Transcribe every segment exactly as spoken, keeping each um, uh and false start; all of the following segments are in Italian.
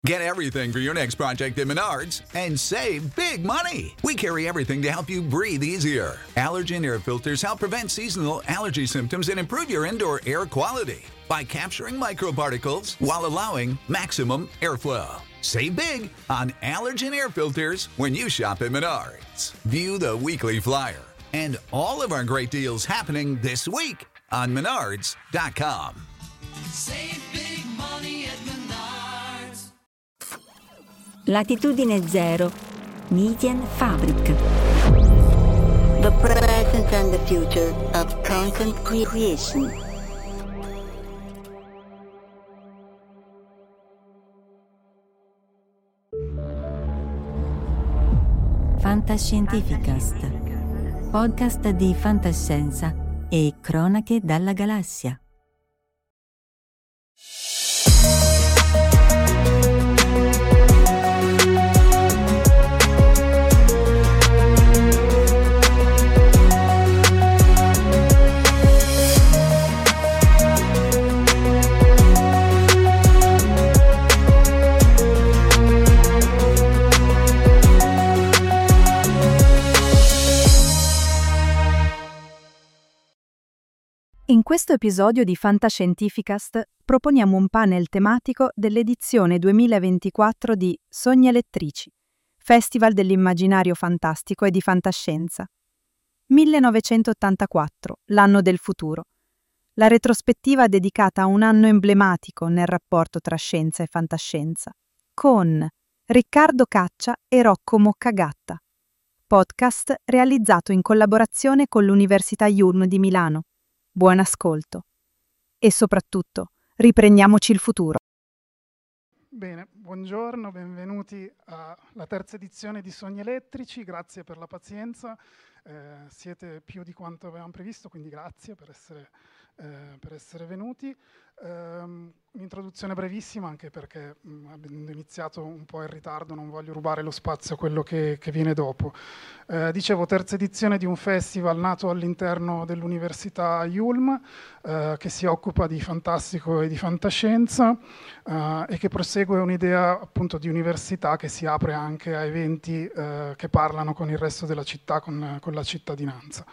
Get everything for your next project at Menards and save big money. We carry everything to help you breathe easier. Allergen air filters help prevent seasonal allergy symptoms and improve your indoor air quality by capturing microparticles while allowing maximum airflow. Save big on allergen air filters when you shop at Menards. View the weekly flyer and all of our great deals happening this week on menards dot com. Save big money at Menards. Latitudine Zero, Median Fabric. The present and the future of content creation. Fantascientificast, podcast di fantascienza e cronache dalla galassia. In questo episodio di Fantascientificast proponiamo un panel tematico dell'edizione duemilaventiquattro di Sogni Elettrici, Festival dell'immaginario fantastico e di fantascienza. millenovecentottantaquattro, l'anno del futuro. La retrospettiva dedicata a un anno emblematico nel rapporto tra scienza e fantascienza, con Riccardo Caccia e Rocco Moccagatta. Podcast realizzato in collaborazione con l'Università Yulm di Milano. Buon ascolto. E soprattutto, riprendiamoci il futuro. Bene, buongiorno, benvenuti alla terza edizione di Sogni Elettrici, grazie per la pazienza, eh, siete più di quanto avevamo previsto, quindi grazie per essere, eh, per essere venuti. Um, un'introduzione brevissima, anche perché mh, avendo iniziato un po' in ritardo non voglio rubare lo spazio a quello che, che viene dopo. Eh, dicevo, terza edizione di un festival nato all'interno dell'Università Yulm, eh, che si occupa di fantastico e di fantascienza eh, e che prosegue un'idea appunto di università che si apre anche a eventi eh, che parlano con il resto della città, con, con la cittadinanza.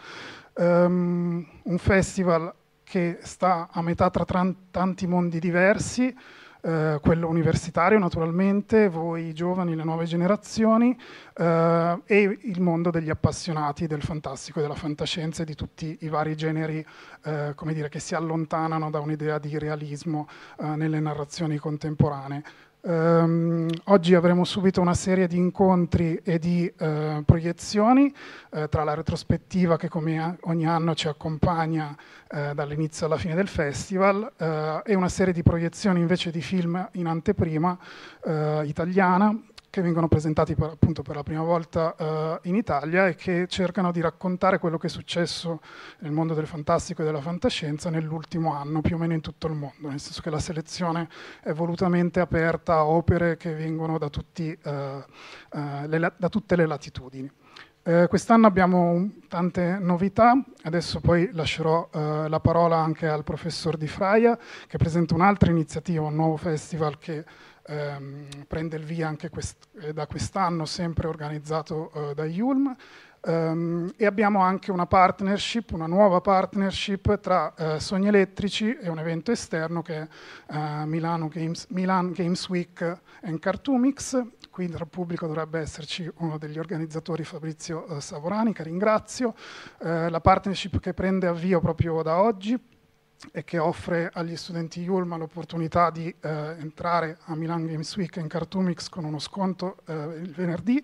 Um, un festival che sta a metà tra tanti mondi diversi, eh, quello universitario naturalmente, voi giovani, le nuove generazioni, eh, e il mondo degli appassionati del fantastico e della fantascienza e di tutti i vari generi, eh, come dire, che si allontanano da un'idea di realismo eh, nelle narrazioni contemporanee. Um, oggi avremo subito una serie di incontri e di uh, proiezioni uh, tra la retrospettiva che come a- ogni anno ci accompagna uh, dall'inizio alla fine del festival uh, e una serie di proiezioni invece di film in anteprima uh, italiana che vengono presentati per, appunto per la prima volta uh, in Italia e che cercano di raccontare quello che è successo nel mondo del fantastico e della fantascienza nell'ultimo anno, più o meno in tutto il mondo, nel senso che la selezione è volutamente aperta a opere che vengono da, tutti, uh, uh, le, da tutte le latitudini. Eh, quest'anno abbiamo un, tante novità, adesso poi lascerò uh, la parola anche al professor Di Fraia che presenta un'altra iniziativa, un nuovo festival che Ehm, prende il via anche quest- eh, da quest'anno, sempre organizzato eh, da Yulm, ehm, e abbiamo anche una partnership, una nuova partnership tra eh, Sogni Elettrici e un evento esterno che è eh, Milano Games, Milan Games Week and Cartoomix. Qui tra il pubblico dovrebbe esserci uno degli organizzatori, Fabrizio eh, Savorani, che ringrazio. Eh, la partnership che prende avvio proprio da oggi e che offre agli studenti Yulm l'opportunità di eh, entrare a Milan Games Week in Cartoomix con uno sconto eh, il venerdì.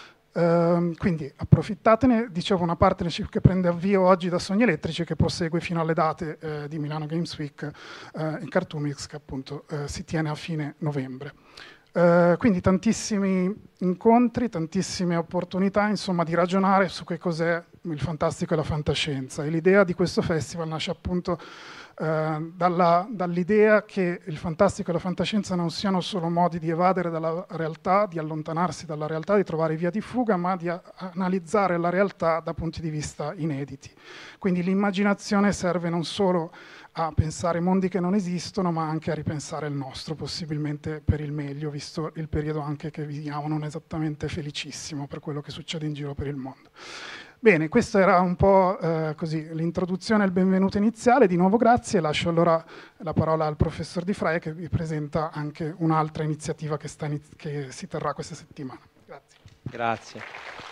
Uh, quindi approfittatene. Dicevo, una partnership che prende avvio oggi da Sogni Elettrici e che prosegue fino alle date eh, di Milano Games Week eh, in Cartoomix, che appunto eh, si tiene a fine novembre. Uh, quindi tantissimi incontri, tantissime opportunità, insomma, di ragionare su che cos'è il fantastico e la fantascienza. E l'idea di questo festival nasce appunto uh, dalla, dall'idea che il fantastico e la fantascienza non siano solo modi di evadere dalla realtà, di allontanarsi dalla realtà, di trovare via di fuga, ma di a- analizzare la realtà da punti di vista inediti. Quindi l'immaginazione serve non solo a pensare mondi che non esistono, ma anche a ripensare il nostro, possibilmente per il meglio, visto il periodo anche che viviamo non esattamente felicissimo per quello che succede in giro per il mondo. Bene, questa era un po' eh, così l'introduzione e il benvenuto iniziale. Di nuovo grazie, lascio allora la parola al professor Di Fraia che vi presenta anche un'altra iniziativa che, sta iniz- che si terrà questa settimana. Grazie. Grazie.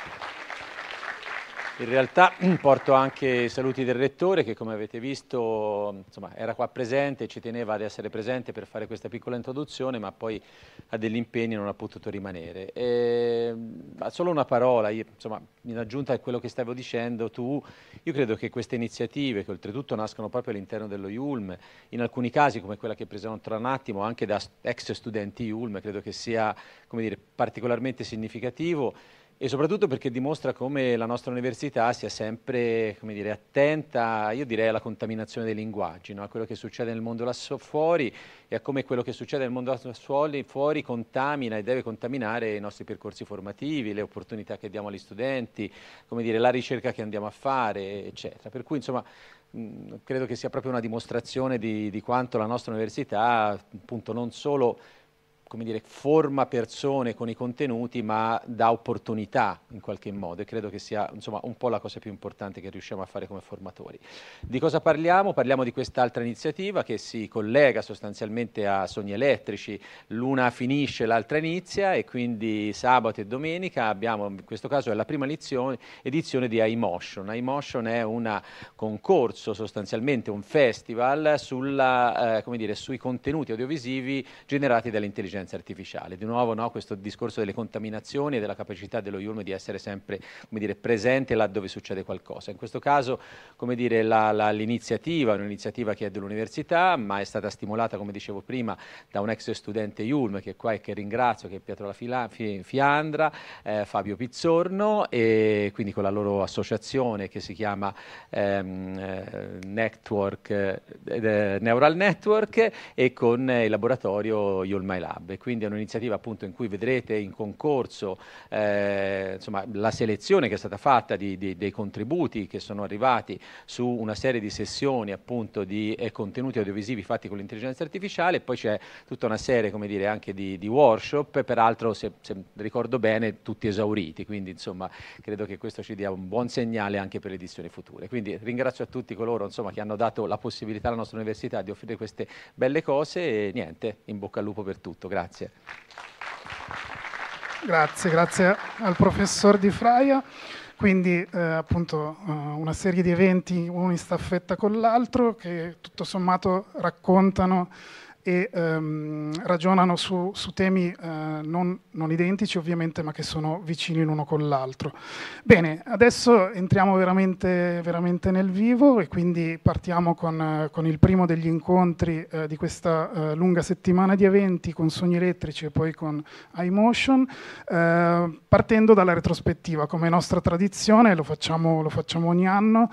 In realtà porto anche i saluti del Rettore che, come avete visto, insomma, era qua presente e ci teneva ad essere presente per fare questa piccola introduzione, ma poi ha degli impegni e non ha potuto rimanere. E, solo una parola, io, insomma, in aggiunta a quello che stavo dicendo tu, io credo che queste iniziative, che oltretutto nascono proprio all'interno dello I U L M, in alcuni casi come quella che presenterò tra un attimo, anche da ex studenti I U L M, credo che sia, come dire, particolarmente significativo. E soprattutto perché dimostra come la nostra università sia sempre, come dire, attenta, io direi, alla contaminazione dei linguaggi, no? A quello che succede nel mondo là fuori e a come quello che succede nel mondo là fuori, fuori contamina e deve contaminare i nostri percorsi formativi, le opportunità che diamo agli studenti, come dire, la ricerca che andiamo a fare, eccetera. Per cui, insomma, mh, credo che sia proprio una dimostrazione di, di quanto la nostra università, appunto, non solo, come dire, forma persone con i contenuti, ma dà opportunità in qualche modo, e credo che sia, insomma, un po' la cosa più importante che riusciamo a fare come formatori. Di cosa parliamo? Parliamo di quest'altra iniziativa che si collega sostanzialmente a Sogni Elettrici, l'una finisce, l'altra inizia, e quindi sabato e domenica abbiamo, in questo caso è la prima edizione, edizione di iMotion. iMotion è un concorso, sostanzialmente un festival sulla, eh, come dire, sui contenuti audiovisivi generati dall'intelligenza artificiale. Di nuovo, no, questo discorso delle contaminazioni e della capacità dello I U L M di essere sempre, come dire, presente là dove succede qualcosa. In questo caso, come dire, la, la, l'iniziativa è un'iniziativa che è dell'università, ma è stata stimolata, come dicevo prima, da un ex studente I U L M che è qua e che ringrazio, che è Pietro La Fila, Fi, Fiandra, eh, Fabio Pizzorno, e quindi con la loro associazione che si chiama ehm, eh, Network, eh, Neural Network, e con il laboratorio I U L M iLab. E quindi è un'iniziativa, appunto, in cui vedrete in concorso eh, insomma, la selezione che è stata fatta di, di, dei contributi che sono arrivati su una serie di sessioni, appunto, di eh, contenuti audiovisivi fatti con l'intelligenza artificiale, e poi c'è tutta una serie, come dire, anche di, di workshop, peraltro, se, se ricordo bene, tutti esauriti, quindi, insomma, credo che questo ci dia un buon segnale anche per le edizioni future. Quindi ringrazio a tutti coloro, insomma, che hanno dato la possibilità alla nostra università di offrire queste belle cose, e niente, in bocca al lupo per tutto. Grazie. Grazie, grazie al professor Di Fraia. Quindi eh, appunto uh, una serie di eventi, uno in staffetta con l'altro, che tutto sommato raccontano e um, ragionano su, su temi uh, non, non identici ovviamente, ma che sono vicini l'uno con l'altro. Bene, adesso entriamo veramente, veramente nel vivo, e quindi partiamo con, uh, con il primo degli incontri uh, di questa uh, lunga settimana di eventi con Sogni Elettrici e poi con iMotion, uh, partendo dalla retrospettiva. Come nostra tradizione, lo facciamo, lo facciamo ogni anno,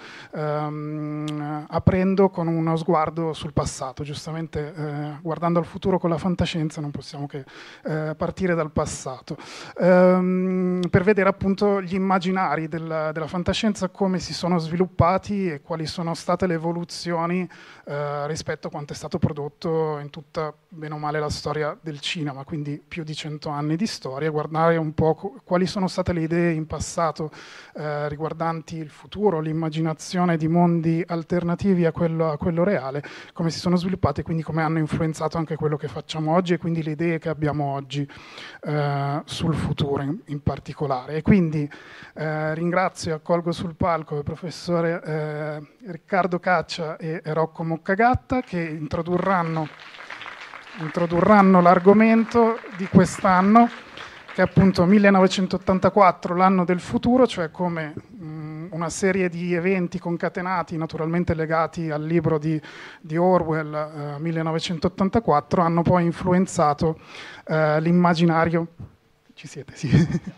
um, aprendo con uno sguardo sul passato. Giustamente uh, guardando al futuro con la fantascienza non possiamo che eh, partire dal passato, ehm, per vedere appunto gli immaginari della, della fantascienza, come si sono sviluppati e quali sono state le evoluzioni eh, rispetto a quanto è stato prodotto in tutta, bene o male, la storia del cinema, quindi più di cento anni di storia, guardare un po' quali sono state le idee in passato eh, riguardanti il futuro, l'immaginazione di mondi alternativi a quello, a quello reale, come si sono sviluppati e quindi come hanno influenzato anche quello che facciamo oggi, e quindi le idee che abbiamo oggi eh, sul futuro in, in particolare. E quindi eh, ringrazio e accolgo sul palco il professore eh, Riccardo Caccia e Rocco Moccagatta, che introdurranno, introdurranno l'argomento di quest'anno, che è appunto millenovecentottantaquattro, l'anno del futuro, cioè come mh, una serie di eventi concatenati, naturalmente legati al libro di, di Orwell, eh, millenovecentottantaquattro, hanno poi influenzato eh, l'immaginario. Ci siete, sì.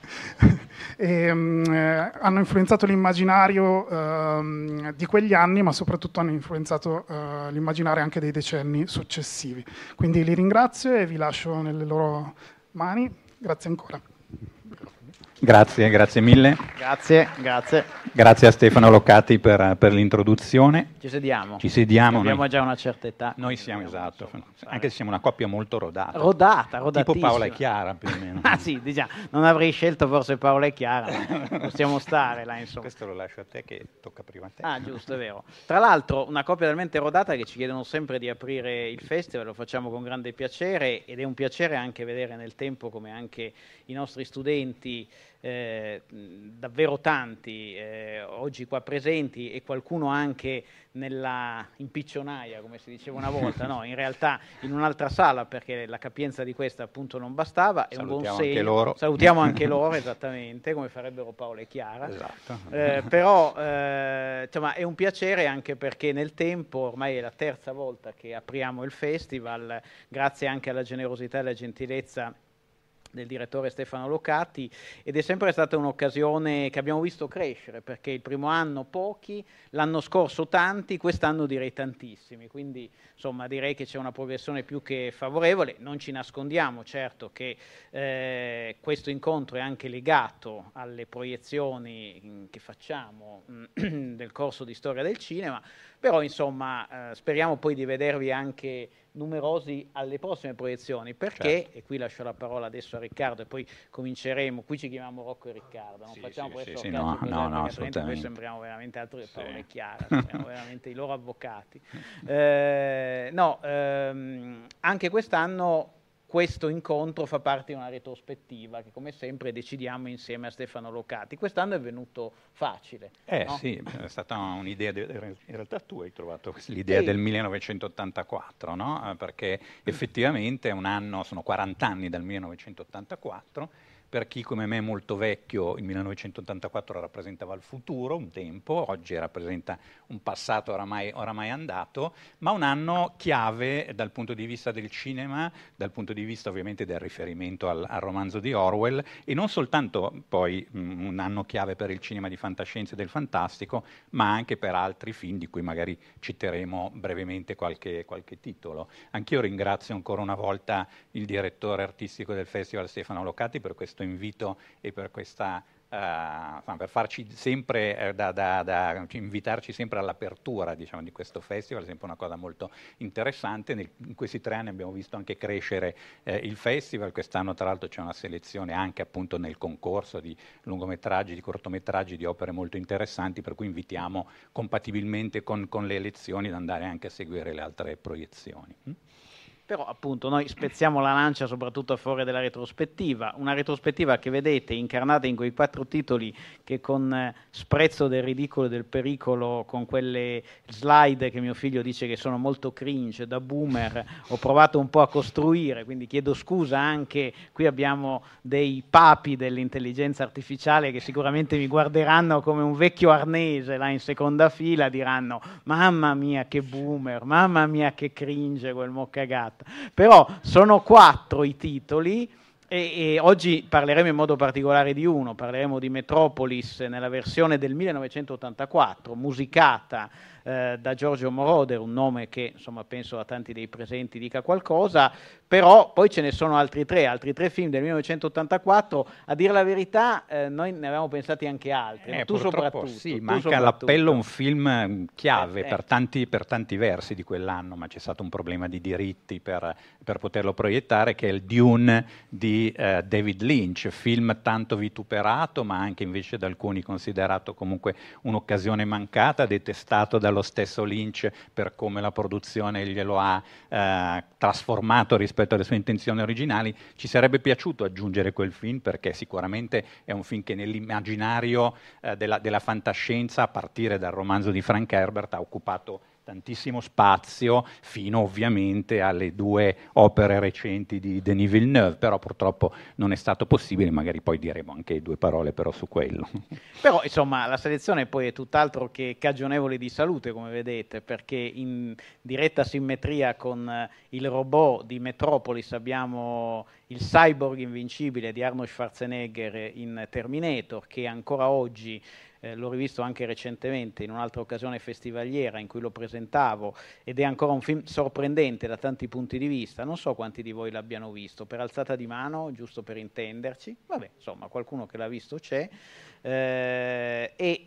e, mh, eh, hanno influenzato l'immaginario eh, di quegli anni, ma soprattutto hanno influenzato eh, l'immaginario anche dei decenni successivi. Quindi li ringrazio e vi lascio nelle loro mani. Grazie ancora. Grazie, grazie mille. Grazie, grazie. Grazie a Stefano Locati per, per l'introduzione. Ci sediamo. Ci sediamo. Abbiamo noi, già una certa età. Noi siamo, esatto, anche se siamo una coppia molto rodata. Rodata, rodatissima. Tipo Paola e Chiara, più o meno. Ah sì, diciamo, non avrei scelto forse Paola e Chiara, ma possiamo stare là, insomma. Questo lo lascio a te, che tocca prima a te. Ah, giusto, è vero. Tra l'altro, una coppia talmente rodata che ci chiedono sempre di aprire il festival, lo facciamo con grande piacere, ed è un piacere anche vedere nel tempo come anche i nostri studenti, eh, davvero tanti, eh, oggi qua presenti, e qualcuno anche nella impiccionaia, come si diceva una volta, no, in realtà in un'altra sala, perché la capienza di questa appunto non bastava. È Salutiamo un buon segno. Anche loro. Salutiamo anche loro, esattamente, come farebbero Paola e Chiara. Esatto. Eh, però eh, insomma, è un piacere anche perché nel tempo, ormai è la terza volta che apriamo il festival, grazie anche alla generosità e alla gentilezza del direttore Stefano Locati, ed è sempre stata un'occasione che abbiamo visto crescere, perché il primo anno pochi, l'anno scorso tanti, quest'anno direi tantissimi, quindi insomma direi che c'è una progressione più che favorevole. Non ci nascondiamo certo che eh, questo incontro è anche legato alle proiezioni che facciamo del corso di storia del cinema, però insomma eh, speriamo poi di vedervi anche numerosi alle prossime proiezioni, perché, certo. E qui lascio la parola adesso a Riccardo e poi cominceremo, qui ci chiamiamo Rocco e Riccardo, non sì, facciamo sì, questo sì, sì, no, no, no, assolutamente, poi sembriamo veramente altro che Paola sì. e Chiara, sembriamo veramente i loro avvocati. Eh, no, ehm, anche quest'anno questo incontro fa parte di una retrospettiva che come sempre decidiamo insieme a Stefano Locati. Quest'anno è venuto facile. Eh no? sì, è stata un'idea, de- in realtà tu hai trovato l'idea sì. del millenovecentottantaquattro, no? Perché effettivamente è un anno, sono quaranta anni dal millenovecentottantaquattro. Per chi come me è molto vecchio, il millenovecentottantaquattro rappresentava il futuro, un tempo, oggi rappresenta un passato oramai, oramai andato, ma un anno chiave dal punto di vista del cinema, dal punto di vista ovviamente del riferimento al, al romanzo di Orwell, e non soltanto poi mh, un anno chiave per il cinema di fantascienza e del fantastico, ma anche per altri film di cui magari citeremo brevemente qualche, qualche titolo. Anch'io ringrazio ancora una volta il direttore artistico del festival, Stefano Locati, per questo invito e per questa uh, per farci sempre eh, da, da, da invitarci sempre all'apertura, diciamo, di questo festival, è sempre una cosa molto interessante. Nel, in questi tre anni abbiamo visto anche crescere eh, il festival. Quest'anno tra l'altro c'è una selezione anche appunto nel concorso di lungometraggi, di cortometraggi, di opere molto interessanti, per cui invitiamo compatibilmente con, con le elezioni ad andare anche a seguire le altre proiezioni. Mm? Però appunto noi spezziamo la lancia soprattutto a favore della retrospettiva, una retrospettiva che vedete incarnata in quei quattro titoli che con eh, sprezzo del ridicolo e del pericolo, con quelle slide che mio figlio dice che sono molto cringe, da boomer, ho provato un po' a costruire, quindi chiedo scusa anche, qui abbiamo dei papi dell'intelligenza artificiale che sicuramente mi guarderanno come un vecchio arnese là in seconda fila, diranno mamma mia che boomer, mamma mia che cringe quel moccagato. Però sono quattro i titoli e, e oggi parleremo in modo particolare di uno, parleremo di Metropolis nella versione del millenovecentottantaquattro, musicata eh, da Giorgio Moroder, un nome che insomma penso a tanti dei presenti dica qualcosa, però poi ce ne sono altri tre, altri tre film del millenovecentottantaquattro, a dire la verità eh, noi ne avevamo pensati anche altri, eh, ma tu soprattutto. Sì, tu manca all'appello un film chiave eh, per, eh. tanti, per tanti versi di quell'anno, ma c'è stato un problema di diritti per, per poterlo proiettare, che è il Dune di eh, David Lynch, film tanto vituperato ma anche invece da alcuni considerato comunque un'occasione mancata, detestato dallo stesso Lynch per come la produzione glielo ha eh, trasformato rispetto alle sue intenzioni originali. Ci sarebbe piaciuto aggiungere quel film perché sicuramente è un film che nell'immaginario eh, della, della fantascienza, a partire dal romanzo di Frank Herbert, ha occupato tantissimo spazio, fino ovviamente alle due opere recenti di Denis Villeneuve, però purtroppo non è stato possibile, magari poi diremo anche due parole però su quello. Però insomma la selezione poi è tutt'altro che cagionevole di salute, come vedete, perché in diretta simmetria con eh, il robot di Metropolis abbiamo il cyborg invincibile di Arnold Schwarzenegger in Terminator, che ancora oggi eh, l'ho rivisto anche recentemente in un'altra occasione festivaliera in cui lo presentavo, ed è ancora un film sorprendente da tanti punti di vista. Non so quanti di voi l'abbiano visto, per alzata di mano, giusto per intenderci. Vabbè, insomma, qualcuno che l'ha visto c'è. Eh, e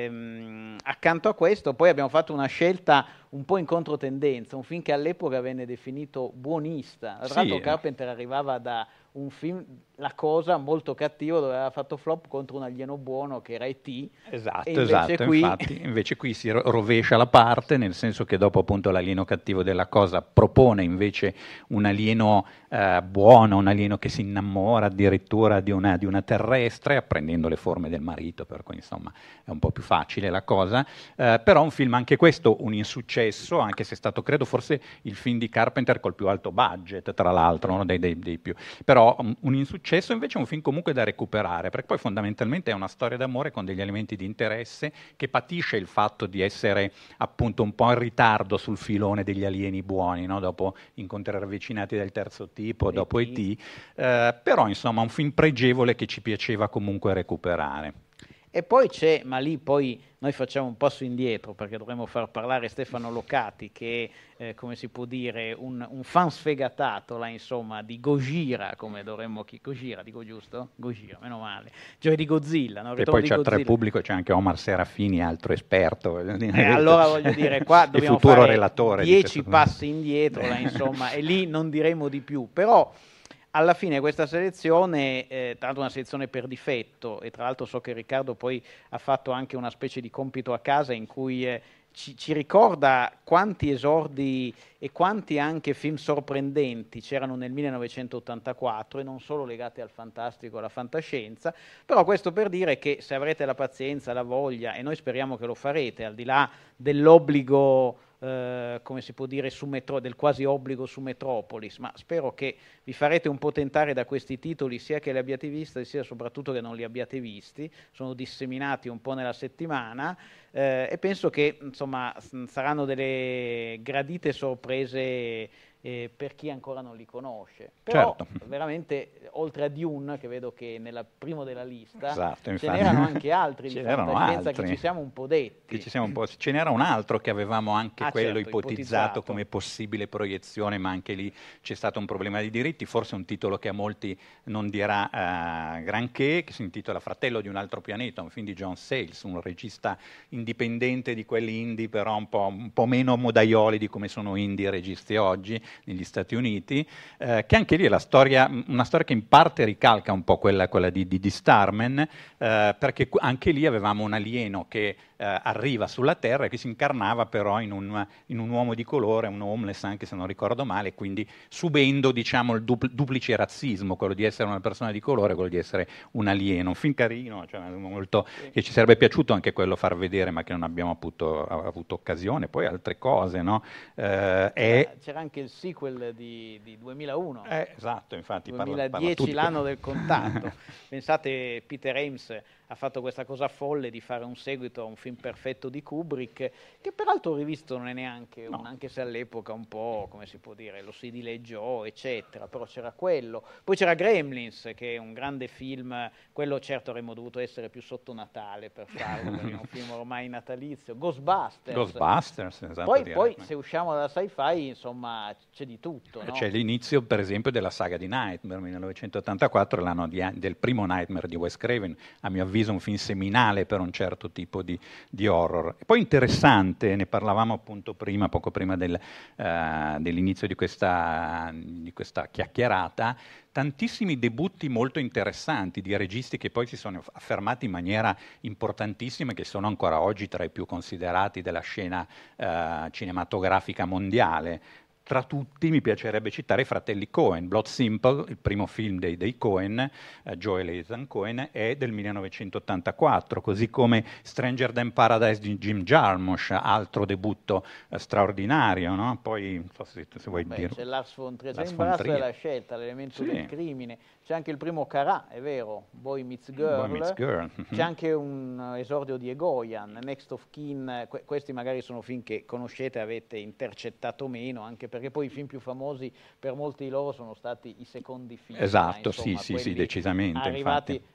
ehm, accanto a questo poi abbiamo fatto una scelta un po' in controtendenza, un film che all'epoca venne definito buonista. Tra l'altro Sì, Carpenter arrivava da un film, La Cosa, molto cattivo, dove aveva fatto flop contro un alieno buono che era E T. Esatto, e invece esatto, qui... infatti, invece qui si ro- rovescia la parte, nel senso che dopo appunto l'alieno cattivo della Cosa propone invece un alieno eh, buono, un alieno che si innamora addirittura di una, di una terrestre, apprendendo le forme del marito, per cui insomma è un po' più facile la cosa, eh, però un film anche questo un insuccesso, anche se è stato credo forse il film di Carpenter col più alto budget, tra l'altro, uno dei, dei, dei più, però un, un insuccesso, invece è un film comunque da recuperare, perché poi fondamentalmente è una storia d'amore con degli elementi di interesse, che patisce il fatto di essere appunto un po' in ritardo sul filone degli alieni buoni, no? Dopo Incontri ravvicinati del terzo tipo, dopo E T, eh, però insomma un film pregevole che ci piaceva comunque recuperare. E poi c'è, ma lì poi noi facciamo un passo indietro perché dovremmo far parlare Stefano Locati, che è, eh, come si può dire, un, un fan sfegatato là, insomma, di Gojira, come dovremmo chi Gojira, dico giusto? Gojira, meno male. Cioè di Godzilla, no? E poi c'è tra il pubblico c'è anche Omar Serafini, altro esperto. Eh, allora voglio dire, qua dobbiamo futuro fare relatore dieci passi indietro, là, insomma, e lì non diremo di più, però alla fine questa selezione, eh, tra l'altro una selezione per difetto, e tra l'altro so che Riccardo poi ha fatto anche una specie di compito a casa in cui eh, ci, ci ricorda quanti esordi e quanti anche film sorprendenti c'erano nel millenovecentottantaquattro, e non solo legati al fantastico e alla fantascienza, però questo per dire che se avrete la pazienza, la voglia, e noi speriamo che lo farete, al di là dell'obbligo, Uh, come si può dire, su metro, del quasi obbligo su Metropolis, ma spero che vi farete un po' tentare da questi titoli, sia che li abbiate visti sia soprattutto che non li abbiate visti. Sono disseminati un po' nella settimana, eh, e penso che insomma saranno delle gradite sorprese eh, per chi ancora non li conosce. Però certo. veramente, oltre a Dune, che vedo che nella primo della lista, esatto, ce infatti. n'erano anche altri ce di n'erano fantascienza altri. che ci siamo un po' detti. Che ci siamo un po'... Ce n'era un altro che avevamo anche Ah, quello certo, ipotizzato, ipotizzato come possibile proiezione, ma anche lì c'è stato un problema di diritti, forse un titolo che a molti non dirà uh, granché, che si intitola Fratello di un altro pianeta, un film di John Sayles, un regista indipendente di quelli indie, però un po', un po' meno modaioli di come sono indie i registi oggi negli Stati Uniti, eh, che anche lì è la storia, una storia che in parte ricalca un po' quella, quella di, di, di Starman, eh, perché anche lì avevamo un alieno che eh, arriva sulla Terra e che si incarnava però in un, in un uomo di colore, un homeless anche se non ricordo male, quindi subendo diciamo il dupl- duplice razzismo, quello di essere una persona di colore e quello di essere un alieno. Un film carino, cioè molto, sì. Che ci sarebbe piaciuto anche quello far vedere, ma che non abbiamo avuto, avuto occasione. Poi altre cose, no? Eh, c'era, è... c'era anche il sequel di, di duemilauno, eh, esatto, infatti duemiladieci, l'anno del contatto. Pensate, Peter Ames ha fatto questa cosa folle di fare un seguito a un film perfetto di Kubrick, che peraltro rivisto non è neanche no. un, anche se all'epoca un po', come si può dire, lo si dileggiò, eccetera, però c'era quello. Poi c'era Gremlins, che è un grande film, quello certo avremmo dovuto essere più sotto Natale per farlo, perché è un film ormai natalizio. Ghostbusters. Ghostbusters, esatto. Poi, poi se usciamo dalla sci-fi, insomma, c'è di tutto, no? C'è l'inizio, per esempio, della saga di Nightmare, millenovecentottantaquattro, l'anno di, del primo Nightmare di Wes Craven, a mio avviso un film seminale per un certo tipo di, di horror. E poi interessante, ne parlavamo appunto prima, poco prima del, uh, dell'inizio di questa, di questa chiacchierata, tantissimi debutti molto interessanti di registi che poi si sono affermati in maniera importantissima e che sono ancora oggi tra i più considerati della scena uh, cinematografica mondiale. Tra tutti mi piacerebbe citare i fratelli Coen. Blood Simple, il primo film dei, dei Coen, eh, Joel e Ethan Coen, è del millenovecentottantaquattro, così come Stranger Than Paradise di Jim Jarmusch, altro debutto eh, straordinario, no? Poi, non so se, se vuoi Beh, dire... c'è Lars von Trier, Lars c'è von l'imbarazzo Trier. della scelta, l'elemento Sì. del crimine. C'è anche il primo Carà, è vero, Boy Meets Girl. Boy Meets Girl. C'è anche un esordio di Egoyan, Next of Kin. Que- questi magari sono film che conoscete, avete intercettato meno, anche perché poi i film più famosi per molti di loro sono stati i secondi film. Esatto, insomma, sì, sì, sì, quelli decisamente, arrivati infatti.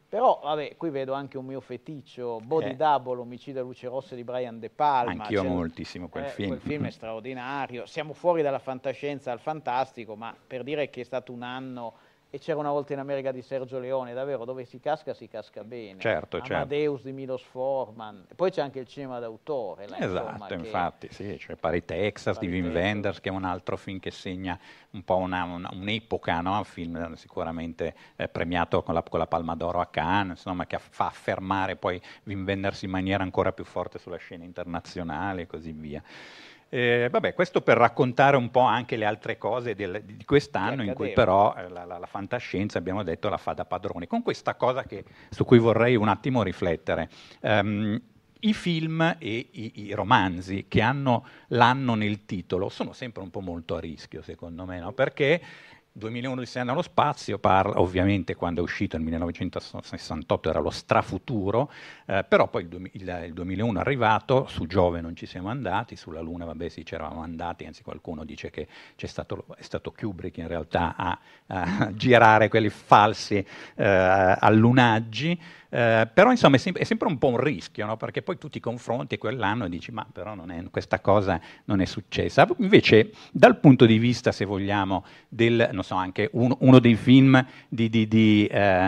Però, vabbè, qui vedo anche un mio feticcio, Body Eh. Double, Omicidio a luci rosse di Brian De Palma. Anch'io C'è- amo moltissimo quel eh, film. Quel film è straordinario. Siamo fuori dalla fantascienza al fantastico, ma per dire che è stato un anno, e c'era una volta in America di Sergio Leone, davvero, dove si casca, si casca bene. Certo, certo. Amadeus di Milos Forman. E poi c'è anche il cinema d'autore. là, insomma, Esatto, che- infatti, sì, c'è Pari Texas Pari di Wim Texas. Wenders, che è un altro film che segna un po' una- una- un'epoca, no? Un film sicuramente eh, premiato con la, con la Palma d'Oro a Cannes, insomma, che fa affermare poi Wim Wenders in maniera ancora più forte sulla scena internazionale e così via. Eh, vabbè, questo per raccontare un po' anche le altre cose del- di quest'anno, in cui però eh, la, la- la fantascienza, abbiamo detto, la fa da padrone. Con questa cosa che, su cui vorrei un attimo riflettere. Ehm, I film e i, i romanzi che hanno l'anno nel titolo sono sempre un po' molto a rischio, secondo me, no? Perché duemilauno Odissea nello spazio parla, ovviamente quando è uscito nel millenovecentosessantotto era lo strafuturo, eh, però poi il, duemi- il- il duemilauno è arrivato, su Giove non ci siamo andati, sulla Luna vabbè sì ci eravamo andati, anzi qualcuno dice che c'è stato, è stato Kubrick in realtà a, a girare quelli falsi eh, allunaggi. Eh, però insomma è, sem- è sempre un po' un rischio, no? Perché poi tu ti confronti quell'anno e dici ma però non è, questa cosa non è successa. Invece dal punto di vista, se vogliamo, del, non so, anche un- uno dei film di, di- di,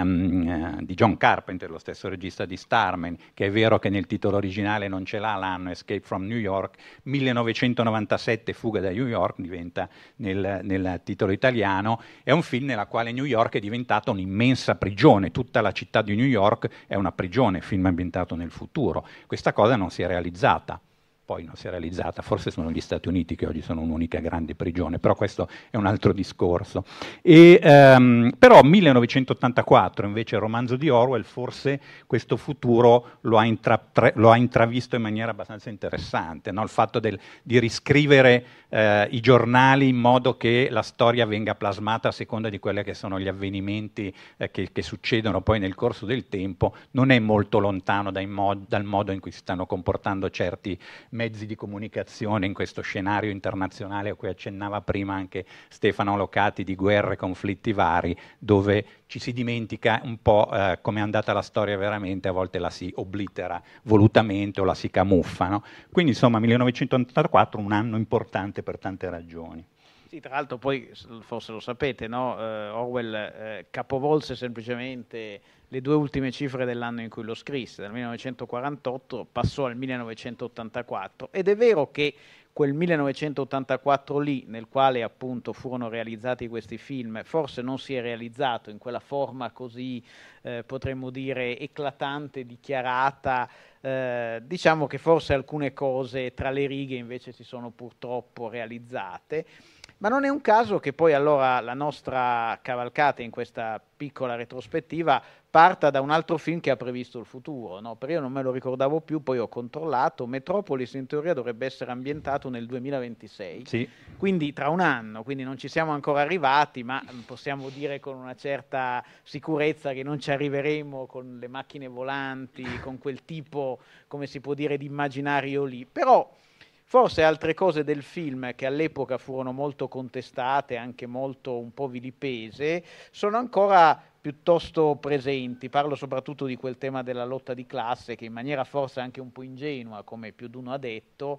ehm, eh, di John Carpenter, lo stesso regista di Starman, che è vero che nel titolo originale non ce l'ha l'anno, Escape from New York, millenovecentonovantasette Fuga da New York diventa nel, nel titolo italiano, è un film nella quale New York è diventata un'immensa prigione, tutta la città di New York è una prigione, film ambientato nel futuro. Questa cosa non si è realizzata, poi non si è realizzata, forse sono gli Stati Uniti che oggi sono un'unica grande prigione, però questo è un altro discorso. E, ehm, però millenovecentottantaquattro, invece il romanzo di Orwell, forse questo futuro lo ha, intrapre- lo ha intravisto in maniera abbastanza interessante, no? Il fatto del- di riscrivere eh, i giornali in modo che la storia venga plasmata a seconda di quelli che sono gli avvenimenti eh, che, che succedono poi nel corso del tempo, non è molto lontano dai mod- dal modo in cui si stanno comportando certi mezzi di comunicazione in questo scenario internazionale a cui accennava prima anche Stefano Locati, di guerre e conflitti vari, dove ci si dimentica un po' eh, come è andata la storia veramente, a volte la si oblitera volutamente o la si camuffa, no? Quindi insomma millenovecentottantaquattro un anno importante per tante ragioni. Sì, tra l'altro poi, s- forse lo sapete, no? Eh, Orwell eh, capovolse semplicemente le due ultime cifre dell'anno in cui lo scrisse, dal millenovecentoquarantotto passò al millenovecentottantaquattro, ed è vero che quel millenovecentottantaquattro lì, nel quale appunto furono realizzati questi film, forse non si è realizzato in quella forma così, eh, potremmo dire, eclatante, dichiarata. Eh, diciamo che forse alcune cose tra le righe invece si sono purtroppo realizzate. Ma non è un caso che poi allora la nostra cavalcata in questa piccola retrospettiva parta da un altro film che ha previsto il futuro, no? Perché io non me lo ricordavo più, poi ho controllato. Metropolis in teoria dovrebbe essere ambientato nel duemilaventisei, Sì. quindi tra un anno, quindi non ci siamo ancora arrivati, ma possiamo dire con una certa sicurezza che non ci arriveremo con le macchine volanti, con quel tipo, come si può dire, di immaginario lì. Però forse altre cose del film che all'epoca furono molto contestate, anche molto un po' vilipese, sono ancora piuttosto presenti. Parlo soprattutto di quel tema della lotta di classe che in maniera forse anche un po' ingenua, come più di uno ha detto,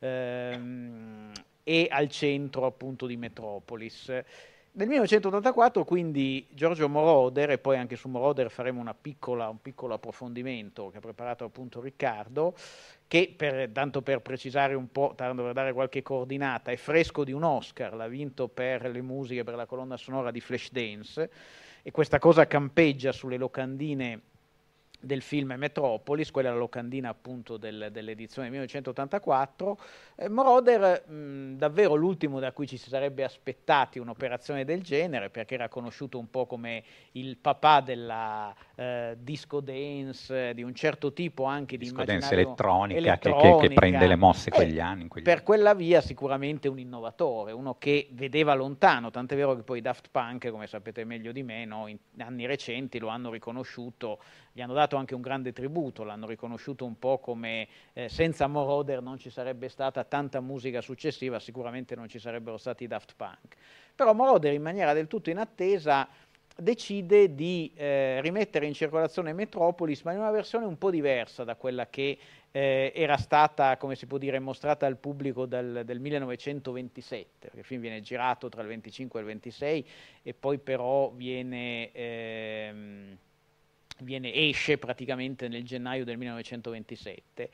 ehm, è al centro appunto di Metropolis. Nel millenovecentottantaquattro quindi Giorgio Moroder, e poi anche su Moroder faremo una piccola, un piccolo approfondimento che ha preparato appunto Riccardo, che per, tanto per precisare un po', tanto per dare qualche coordinata, è fresco di un Oscar, l'ha vinto per le musiche, per la colonna sonora di Flashdance, e questa cosa campeggia sulle locandine del film Metropolis, quella è la locandina appunto del, dell'edizione del millenovecentottantaquattro. Eh, Moroder, mh, davvero l'ultimo da cui ci si sarebbe aspettati un'operazione del genere, perché era conosciuto un po' come il papà della eh, disco dance, eh, di un certo tipo anche di Disco dance immaginario elettronica, elettronica, che, che, che prende le mosse eh, quegli anni. In quegli per quella via sicuramente un innovatore, uno che vedeva lontano, tant'è vero che poi Daft Punk, come sapete meglio di me, no, in anni recenti lo hanno riconosciuto, gli hanno dato anche un grande tributo, l'hanno riconosciuto un po' come eh, senza Moroder non ci sarebbe stata tanta musica successiva, sicuramente non ci sarebbero stati i Daft Punk. Però Moroder in maniera del tutto inattesa decide di eh, rimettere in circolazione Metropolis, ma in una versione un po' diversa da quella che eh, era stata, come si può dire, mostrata al pubblico dal, del millenovecentoventisette, perché il film viene girato tra il venticinque e il ventisei e poi però viene, ehm, viene, esce praticamente nel gennaio del millenovecentoventisette.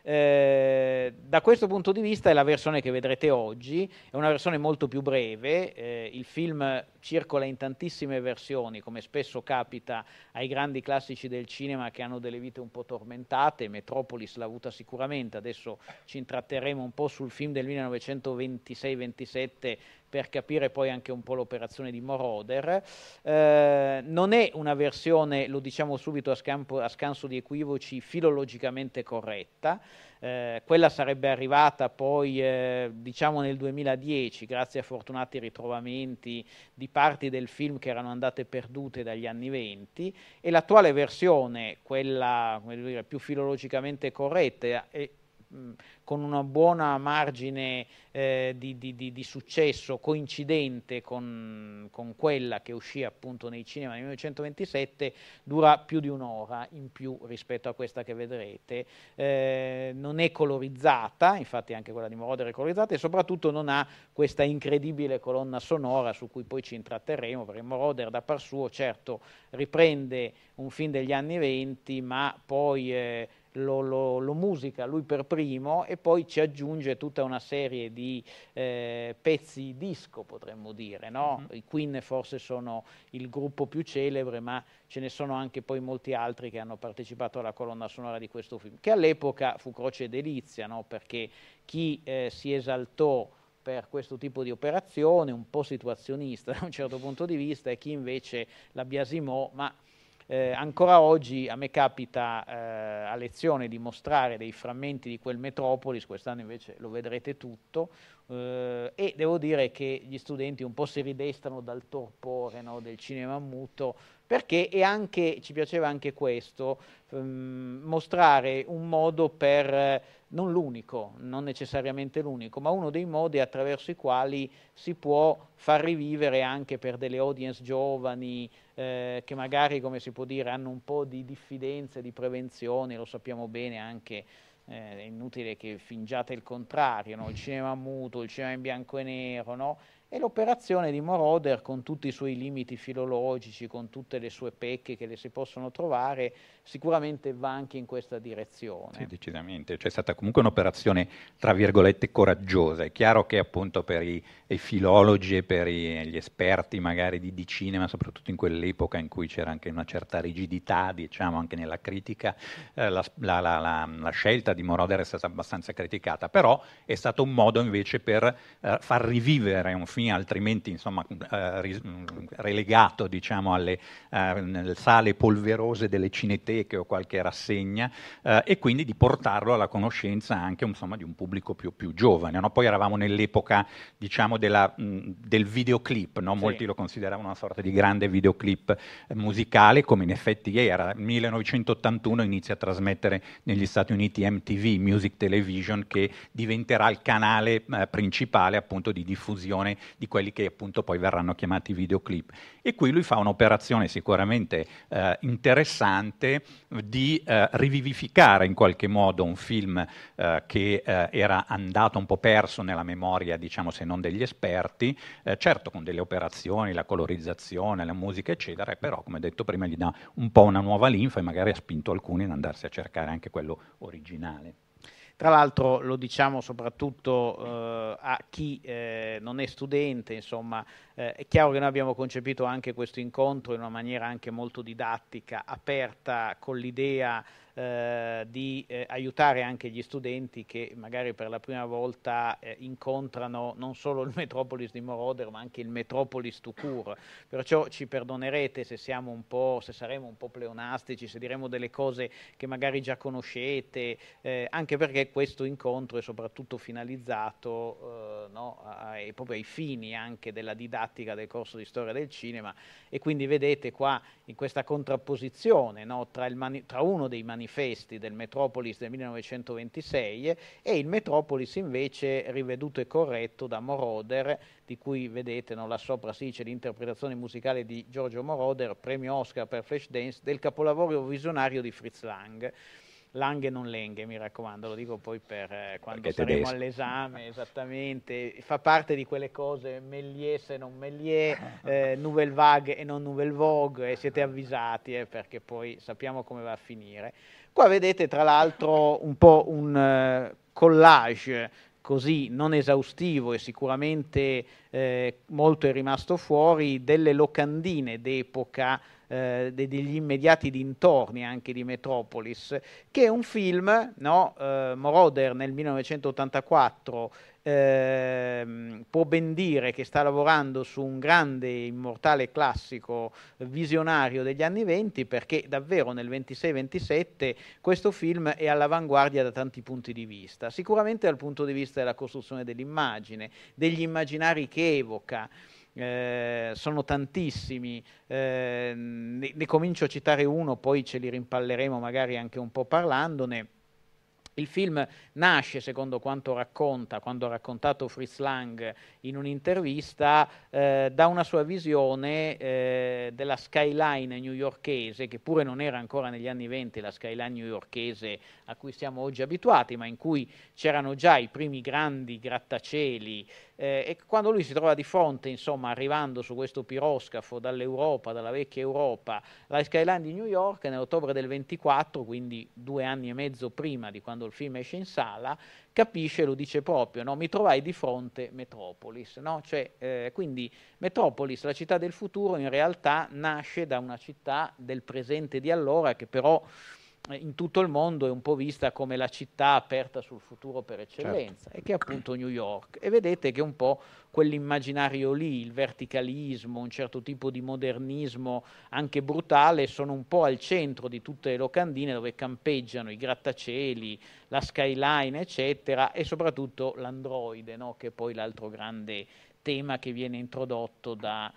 Eh, da questo punto di vista è la versione che vedrete oggi, è una versione molto più breve, eh, il film circola in tantissime versioni, come spesso capita ai grandi classici del cinema che hanno delle vite un po' tormentate. Metropolis l'ha avuta sicuramente, adesso ci intratterremo un po' sul film del millenovecentoventisei ventisette per capire poi anche un po' l'operazione di Moroder. Eh, non è una versione, lo diciamo subito a, scampo, a scanso di equivoci, filologicamente corretta. Eh, quella sarebbe arrivata poi eh, diciamo nel duemiladieci grazie a fortunati ritrovamenti di parti del film che erano andate perdute dagli anni venti, e l'attuale versione, quella come dire, più filologicamente corretta e con una buona margine eh, di, di, di, di successo coincidente con, con quella che uscì appunto nei cinema nel millenovecentoventisette, dura più di un'ora in più rispetto a questa che vedrete. Eh, non è colorizzata, infatti anche quella di Moroder è colorizzata, e soprattutto non ha questa incredibile colonna sonora su cui poi ci intratterremo, perché Moroder da par suo certo riprende un film degli anni venti, ma poi eh, Lo, lo, lo musica lui per primo e poi ci aggiunge tutta una serie di eh, pezzi disco, potremmo dire, no? Mm-hmm. I Queen forse sono il gruppo più celebre, ma ce ne sono anche poi molti altri che hanno partecipato alla colonna sonora di questo film, che all'epoca fu croce e delizia, no? Perché chi eh, si esaltò per questo tipo di operazione, un po' situazionista da un certo punto di vista, e chi invece la biasimò, ma Eh, ancora oggi a me capita eh, a lezione di mostrare dei frammenti di quel Metropolis, quest'anno invece lo vedrete tutto, eh, e devo dire che gli studenti un po' si ridestano dal torpore, no, del cinema muto, perché e anche, ci piaceva anche questo, ehm, mostrare un modo per, non l'unico, non necessariamente l'unico, ma uno dei modi attraverso i quali si può far rivivere anche per delle audience giovani, eh, che magari, come si può dire, hanno un po' di diffidenza, di prevenzione, lo sappiamo bene anche, eh, è inutile che fingiate il contrario, no? Il cinema muto, il cinema in bianco e nero, no? E l'operazione di Moroder, con tutti i suoi limiti filologici, con tutte le sue pecche che le si possono trovare, sicuramente va anche in questa direzione. Sì, decisamente. C'è stata comunque un'operazione, tra virgolette, coraggiosa. È chiaro che appunto per i, i filologi e per i, gli esperti magari di, di cinema, soprattutto in quell'epoca in cui c'era anche una certa rigidità, diciamo, anche nella critica, eh, la, la, la, la, la scelta di Moroder è stata abbastanza criticata, però è stato un modo invece per eh, far rivivere un film altrimenti insomma eh, relegato diciamo alle eh, sale polverose delle cineteche o qualche rassegna, eh, e quindi di portarlo alla conoscenza anche insomma di un pubblico più, più giovane, no? Poi eravamo nell'epoca diciamo della, mh, del videoclip, no? Molti sì. Lo consideravano una sorta di grande videoclip eh, musicale, come in effetti era. Nel millenovecentottantuno inizia a trasmettere negli Stati Uniti M T V, Music Television, che diventerà il canale eh, principale appunto di diffusione di quelli che appunto poi verranno chiamati videoclip. E qui lui fa un'operazione sicuramente eh, interessante di eh, rivivificare in qualche modo un film eh, che eh, era andato un po' perso nella memoria, diciamo, se non degli esperti, eh, certo con delle operazioni, la colorizzazione, la musica eccetera, però come detto prima gli dà un po' una nuova linfa e magari ha spinto alcuni ad andarsi a cercare anche quello originale. Tra l'altro lo diciamo soprattutto eh, a chi eh, non è studente, insomma, eh, è chiaro che noi abbiamo concepito anche questo incontro in una maniera anche molto didattica, aperta, con l'idea eh, di eh, aiutare anche gli studenti che magari per la prima volta eh, incontrano non solo il Metropolis di Moroder ma anche il Metropolis tout court. Perciò ci perdonerete se siamo un po', se saremo un po' pleonastici, se diremo delle cose che magari già conoscete, eh, anche perché questo incontro è soprattutto finalizzato eh, no? ai, proprio ai fini anche della didattica del corso di storia del cinema, e quindi vedete qua in questa contrapposizione, no? tra, il mani- tra uno dei manifesti del Metropolis del millenovecentoventisei e il Metropolis invece riveduto e corretto da Moroder, di cui vedete, no, là sopra si dice l'interpretazione musicale di Giorgio Moroder, premio Oscar per Flashdance, del capolavoro visionario di Fritz Lang. Lang e non Lenghe, mi raccomando, lo dico poi per eh, quando Perché saremo tedesco. all'esame, esattamente, fa parte di quelle cose Méliès e non Méliès, eh, Nouvelle Vague e non Nouvelle Vogue, e siete avvisati eh, perché poi sappiamo come va a finire. Qua vedete tra l'altro un po' un uh, collage così non esaustivo, e sicuramente eh, molto è rimasto fuori, delle locandine d'epoca, eh, degli immediati dintorni anche di Metropolis, che è un film, no? eh, Moroder nel millenovecentottantaquattro eh, può ben dire che sta lavorando su un grande immortale classico visionario degli anni venti, perché davvero nel ventisei ventisette questo film è all'avanguardia da tanti punti di vista, sicuramente dal punto di vista della costruzione dell'immagine, degli immaginari che evoca. Eh, sono tantissimi, eh, ne, ne comincio a citare uno, poi ce li rimpalleremo magari anche un po' parlandone. Il film nasce, secondo quanto racconta, quando ha raccontato Fritz Lang in un'intervista, eh, da una sua visione eh, della skyline newyorkese, che pure non era ancora negli anni venti la skyline newyorkese a cui siamo oggi abituati, ma in cui c'erano già i primi grandi grattacieli, eh, e quando lui si trova di fronte, insomma, arrivando su questo piroscafo dall'Europa, dalla vecchia Europa, la skyline di New York, nell'ottobre del ventiquattro, quindi due anni e mezzo prima di quando il film esce in sala, capisce, lo dice proprio, no? Mi trovai di fronte Metropolis, no? Cioè, eh, quindi Metropolis, la città del futuro, in realtà nasce da una città del presente di allora, che però in tutto il mondo è un po' vista come la città aperta sul futuro per eccellenza, certo. E che è appunto New York. E vedete che un po' quell'immaginario lì, il verticalismo, un certo tipo di modernismo anche brutale, sono un po' al centro di tutte le locandine, dove campeggiano i grattacieli, la skyline, eccetera, e soprattutto l'androide, no? Che è poi l'altro grande tema che viene introdotto da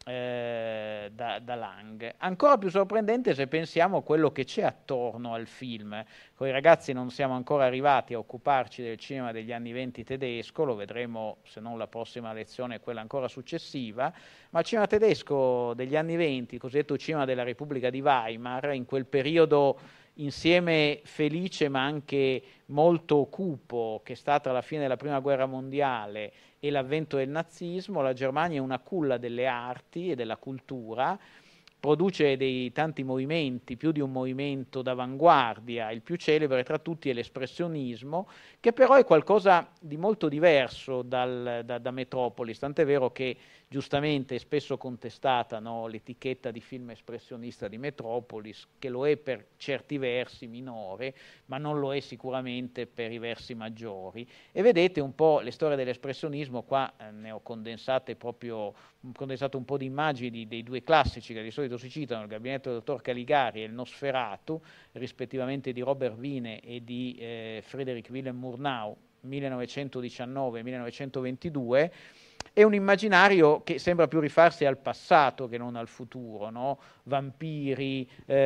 Eh, da, da Lang. Ancora più sorprendente se pensiamo a quello che c'è attorno al film. Con i ragazzi non siamo ancora arrivati a occuparci del cinema degli anni venti tedesco, lo vedremo se non la prossima lezione, quella ancora successiva, ma il cinema tedesco degli anni venti, il cosiddetto cinema della Repubblica di Weimar, in quel periodo insieme felice ma anche molto cupo che è stata la fine della prima guerra mondiale e l'avvento del nazismo, la Germania è una culla delle arti e della cultura, produce dei tanti movimenti, più di un movimento d'avanguardia, il più celebre tra tutti è l'espressionismo, che però è qualcosa di molto diverso dal, da, da Metropolis, tant'è vero che giustamente è spesso contestata, no, l'etichetta di film espressionista di Metropolis, che lo è per certi versi minore, ma non lo è sicuramente per i versi maggiori. E vedete un po' le storie dell'espressionismo, qua eh, ne ho condensate proprio, condensato un po' di immagini di, dei due classici che di solito si citano, il Gabinetto del dottor Caligari e il Nosferatu, rispettivamente di Robert Wiene e di eh, Friedrich Wilhelm Murnau, millenovecentodiciannove e millenovecentoventidue. È un immaginario che sembra più rifarsi al passato che non al futuro, no? Vampiri,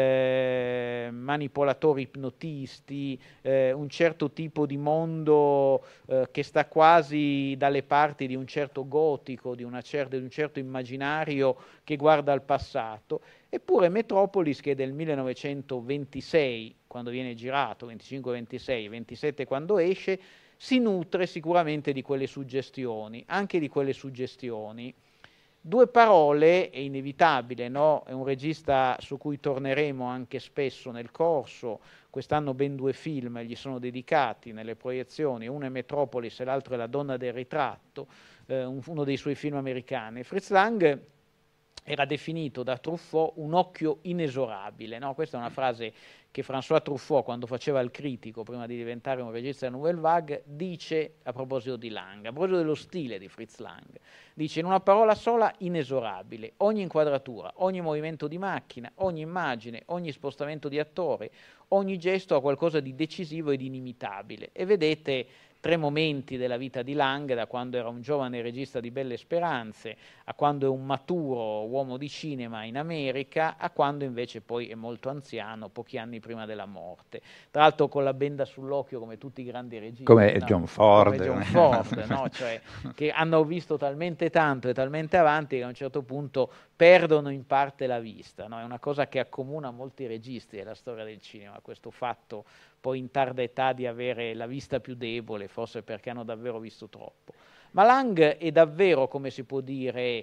eh, manipolatori ipnotisti, eh, un certo tipo di mondo eh, che sta quasi dalle parti di un certo gotico, di, una cer- di un certo immaginario che guarda al passato. Eppure Metropolis, che è del millenovecentoventisei, quando viene girato, venticinque ventisei, ventisette quando esce, si nutre sicuramente di quelle suggestioni, anche di quelle suggestioni. Due parole, è inevitabile, no? È un regista su cui torneremo anche spesso nel corso, quest'anno ben due film gli sono dedicati nelle proiezioni, uno è Metropolis e l'altro è La donna del ritratto, eh, uno dei suoi film americani. Fritz Lang era definito da Truffaut un occhio inesorabile, no? Questa è una frase che François Truffaut, quando faceva il critico, prima di diventare un regista della Nouvelle Vague, dice a proposito di Lang, a proposito dello stile di Fritz Lang, dice in una parola sola inesorabile, ogni inquadratura, ogni movimento di macchina, ogni immagine, ogni spostamento di attore, ogni gesto ha qualcosa di decisivo e di inimitabile. E vedete tre momenti della vita di Lang, da quando era un giovane regista di Belle Speranze, a quando è un maturo uomo di cinema in America, a quando invece poi è molto anziano, pochi anni prima della morte. Tra l'altro con la benda sull'occhio come tutti i grandi registi. Come no? John Ford. Come John Ford, no? Cioè, che hanno visto talmente tanto e talmente avanti che a un certo punto perdono in parte la vista. No? È una cosa che accomuna molti registi della storia del cinema, questo fatto poi in tarda età di avere la vista più debole, forse perché hanno davvero visto troppo. Ma Lang è davvero, come si può dire,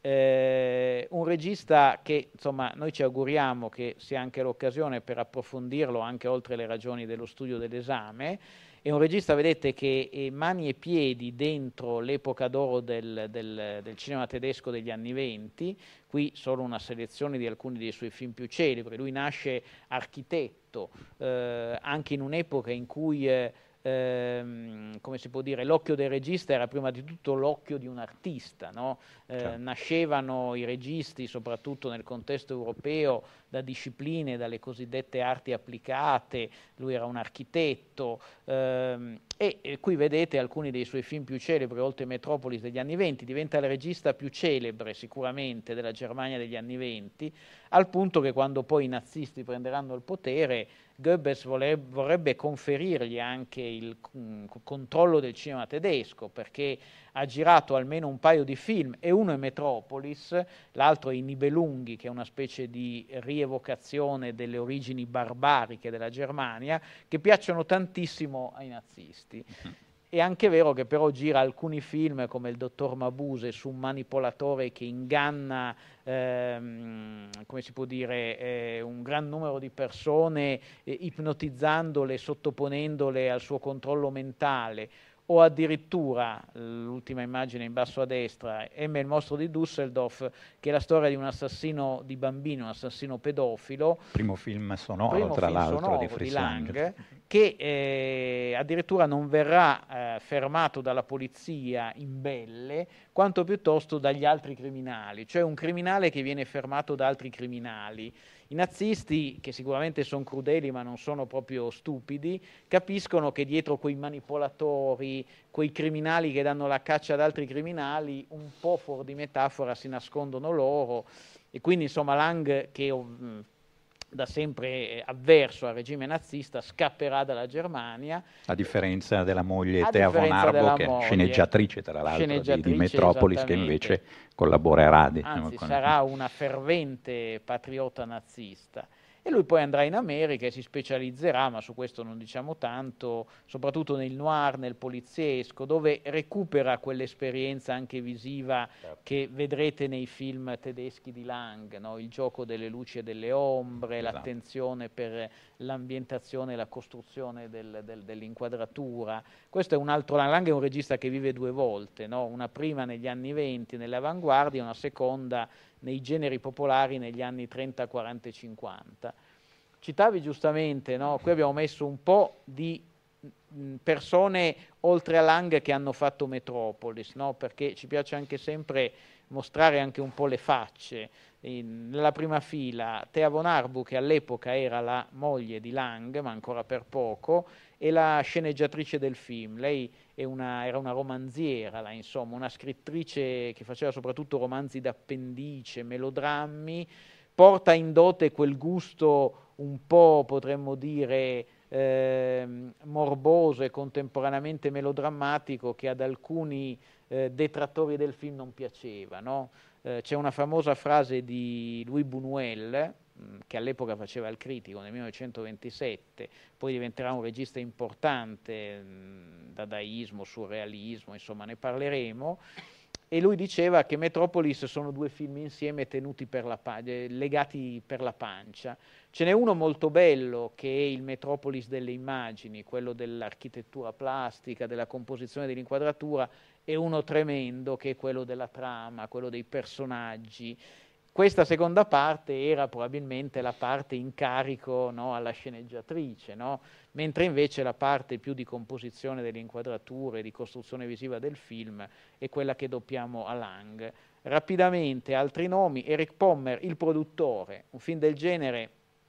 eh, un regista che, insomma, noi ci auguriamo che sia anche l'occasione per approfondirlo anche oltre le ragioni dello studio dell'esame. È un regista, vedete, che è mani e piedi dentro l'epoca d'oro del, del, del cinema tedesco degli anni venti. Qui solo una selezione di alcuni dei suoi film più celebri. Lui nasce architetto, eh, anche in un'epoca in cui, eh, ehm, come si può dire, l'occhio del regista era prima di tutto l'occhio di un artista, no? Eh, certo. Nascevano i registi, soprattutto nel contesto europeo, da discipline, dalle cosiddette arti applicate. Lui era un architetto, ehm, e, e qui vedete alcuni dei suoi film più celebri, oltre Metropolis degli anni venti, diventa il regista più celebre sicuramente della Germania degli anni venti, al punto che quando poi i nazisti prenderanno il potere, Goebbels vorrebbe, vorrebbe conferirgli anche il mh, controllo del cinema tedesco, perché ha girato almeno un paio di film, e uno è Metropolis, l'altro è I Nibelunghi, che è una specie di rievocazione delle origini barbariche della Germania, che piacciono tantissimo ai nazisti. È anche vero che però gira alcuni film come Il dottor Mabuse su un manipolatore che inganna, ehm, come si può dire, eh, un gran numero di persone, eh, ipnotizzandole, sottoponendole al suo controllo mentale, o addirittura, l'ultima immagine in basso a destra, Emme il mostro di Düsseldorf, che è la storia di un assassino di bambini, un assassino pedofilo. Primo film sonoro, primo tra film l'altro, sonoro di Fritz Lang, Lang, che eh, addirittura non verrà eh, fermato dalla polizia in belle, quanto piuttosto dagli altri criminali, cioè un criminale che viene fermato da altri criminali. I nazisti, che sicuramente sono crudeli ma non sono proprio stupidi, capiscono che dietro quei manipolatori, quei criminali che danno la caccia ad altri criminali, un po' fuori di metafora si nascondono loro, e quindi insomma Lang, che mh, da sempre avverso al regime nazista, scapperà dalla Germania. A differenza della moglie A Thea von differenza Arbo, della che è moglie, sceneggiatrice tra l'altro di, di sceneggiatrice, Metropolis, che invece collaborerà. Diciamo, Anzi, con... sarà una fervente patriota nazista. E lui poi andrà in America e si specializzerà, ma su questo non diciamo tanto, soprattutto nel noir, nel poliziesco, dove recupera quell'esperienza anche visiva che vedrete nei film tedeschi di Lang, no? Il gioco delle luci e delle ombre, esatto, l'attenzione per l'ambientazione e la costruzione del, del, dell'inquadratura. Questo è un altro, Lang è un regista che vive due volte, no? Una prima negli anni venti nelle avanguardie, una seconda nei generi popolari negli anni trenta, quaranta e cinquanta. Citavi giustamente, no? Qui abbiamo messo un po' di persone oltre a Lang che hanno fatto Metropolis, no? Perché ci piace anche sempre mostrare anche un po' le facce. In, nella prima fila Thea von Arbu, che all'epoca era la moglie di Lang, ma ancora per poco, e la sceneggiatrice del film. Lei è una, era una romanziera, là, insomma, una scrittrice che faceva soprattutto romanzi d'appendice, melodrammi, porta in dote quel gusto un po', potremmo dire, eh, morboso e contemporaneamente melodrammatico che ad alcuni eh, detrattori del film non piaceva, no? Eh, c'è una famosa frase di Louis Buñuel, che all'epoca faceva il critico nel millenovecentoventisette, poi diventerà un regista importante, dadaismo, surrealismo, insomma ne parleremo, e lui diceva che Metropolis sono due film insieme tenuti per la legati per la pancia. Ce n'è uno molto bello che è il Metropolis delle immagini, quello dell'architettura plastica, della composizione dell'inquadratura, e uno tremendo che è quello della trama, quello dei personaggi. Questa seconda parte era probabilmente la parte in carico, no, alla sceneggiatrice, no? Mentre invece la parte più di composizione delle inquadrature, di costruzione visiva del film, è quella che doppiamo a Lang. Rapidamente altri nomi: Eric Pommer, il produttore, un film del genere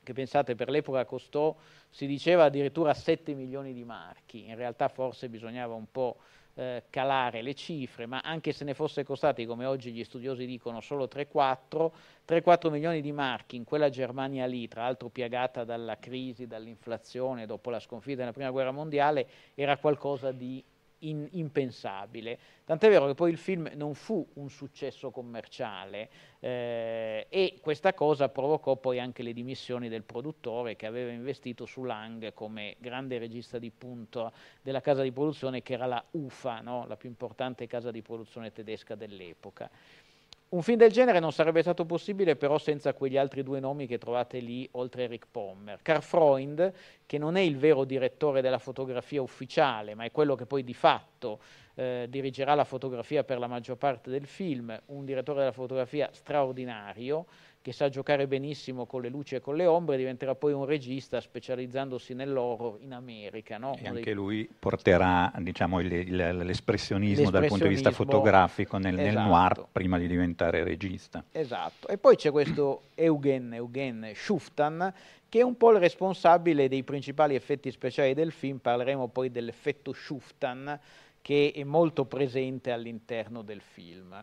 che pensate per l'epoca costò, si diceva addirittura sette milioni di marchi, in realtà forse bisognava un po' eh, calare le cifre, ma anche se ne fosse costati, come oggi gli studiosi dicono, solo tre quattro milioni di marchi in quella Germania lì, tra l'altro piagata dalla crisi, dall'inflazione dopo la sconfitta nella prima guerra mondiale, era qualcosa di In, impensabile, tant'è vero che poi il film non fu un successo commerciale eh, e questa cosa provocò poi anche le dimissioni del produttore, che aveva investito su Lang come grande regista di punta della casa di produzione, che era la U F A, no? La più importante casa di produzione tedesca dell'epoca. Un film del genere non sarebbe stato possibile però senza quegli altri due nomi che trovate lì, oltre a Eric Pommer. Karl Freund, che non è il vero direttore della fotografia ufficiale, ma è quello che poi di fatto eh, dirigerà la fotografia per la maggior parte del film, un direttore della fotografia straordinario, che sa giocare benissimo con le luci e con le ombre, diventerà poi un regista specializzandosi nell'horror in America. No? E anche dei... lui porterà, diciamo, il, il, l'espressionismo dal punto di vista fotografico nel, esatto. nel noir prima di diventare regista. Esatto. E poi c'è questo Eugen, Eugen Schuftan, che è un po' il responsabile dei principali effetti speciali del film. Parleremo poi dell'effetto Schuftan, che è molto presente all'interno del film.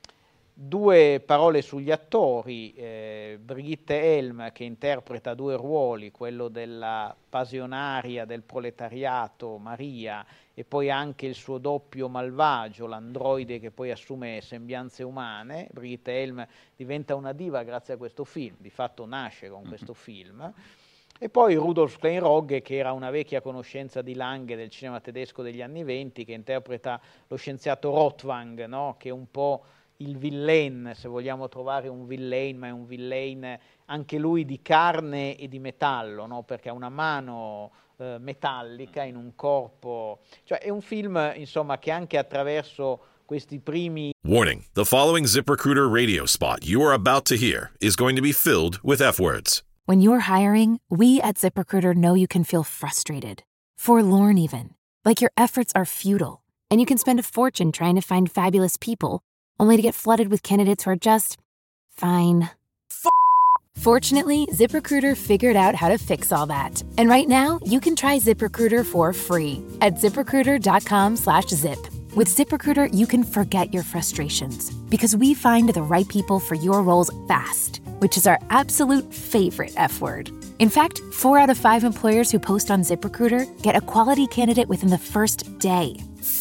Due parole sugli attori, eh, Brigitte Helm, che interpreta due ruoli, quello della passionaria del proletariato Maria e poi anche il suo doppio malvagio, l'androide che poi assume sembianze umane. Brigitte Helm diventa una diva grazie a questo film, di fatto nasce con questo film. E poi Rudolf Kleinrogge, che era una vecchia conoscenza di Lang del cinema tedesco degli anni venti, che interpreta lo scienziato Rotwang, no? Che è un po' il villain, se vogliamo trovare un villain, ma è un villain anche lui di carne e di metallo, no? Perché ha una mano eh, metallica in un corpo, cioè è un film, insomma, che anche attraverso questi primi... Warning, the following ZipRecruiter radio spot you are about to hear is going to be filled with F-words. When you're hiring, we at ZipRecruiter know you can feel frustrated, forlorn even, like your efforts are futile, and you can spend a fortune trying to find fabulous people only to get flooded with candidates who are just fine. F- Fortunately, ZipRecruiter figured out how to fix all that. And right now, you can try ZipRecruiter for free at ZipRecruiter.com slash zip. With ZipRecruiter, you can forget your frustrations because we find the right people for your roles fast, which is our absolute favorite F word. In fact, four out of five employers who post on ZipRecruiter get a quality candidate within the first day.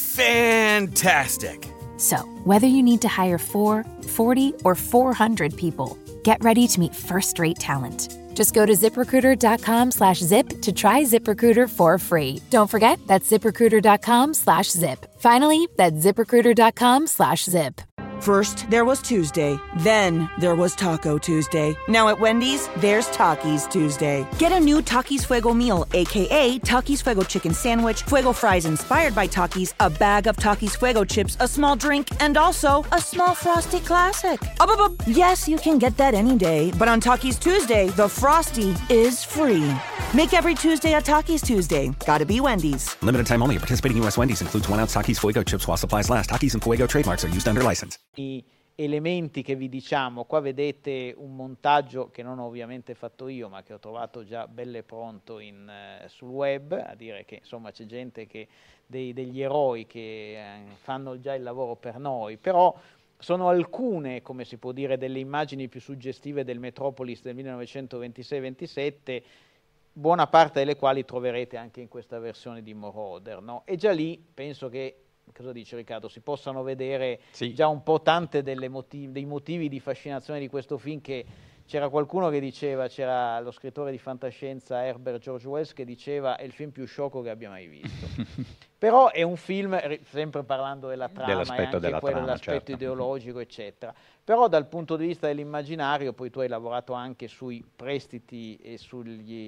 Fantastic! So, whether you need to hire four, forty, or four hundred people, get ready to meet first-rate talent. Just go to ZipRecruiter.com slash zip to try ZipRecruiter for free. Don't forget, that's ZipRecruiter.com slash zip. Finally, that's ZipRecruiter.com slash zip. First, there was Tuesday. Then, there was Taco Tuesday. Now at Wendy's, there's Takis Tuesday. Get a new Takis Fuego meal, a k a. Takis Fuego chicken sandwich, Fuego fries inspired by Takis, a bag of Takis Fuego chips, a small drink, and also a small Frosty Classic. Up, up, up. Yes, you can get that any day, but on Takis Tuesday, the Frosty is free. Make every Tuesday a Takis Tuesday. Gotta be Wendy's. Limited time only. Participating U S Wendy's includes one ounce Takis Fuego chips while supplies last. Takis and Fuego trademarks are used under license. I elementi che vi diciamo, qua vedete un montaggio che non ho ovviamente fatto io, ma che ho trovato già belle pronto in, uh, sul web, a dire che insomma c'è gente che dei, degli eroi che uh, fanno già il lavoro per noi, però sono alcune, come si può dire, delle immagini più suggestive del Metropolis del millenovecentoventisei ventisette, buona parte delle quali troverete anche in questa versione di Moroder, no? E già lì penso che, cosa dice Riccardo, si possano vedere sì. già un po' tante delle motivi, dei motivi di fascinazione di questo film, che c'era qualcuno che diceva, c'era lo scrittore di fantascienza Herbert George Wells che diceva è il film più sciocco che abbia mai visto. Però è un film, sempre parlando della trama Dell'aspetto e anche della poi trama, dell'aspetto certo. ideologico, eccetera. Però dal punto di vista dell'immaginario, poi tu hai lavorato anche sui prestiti e sugli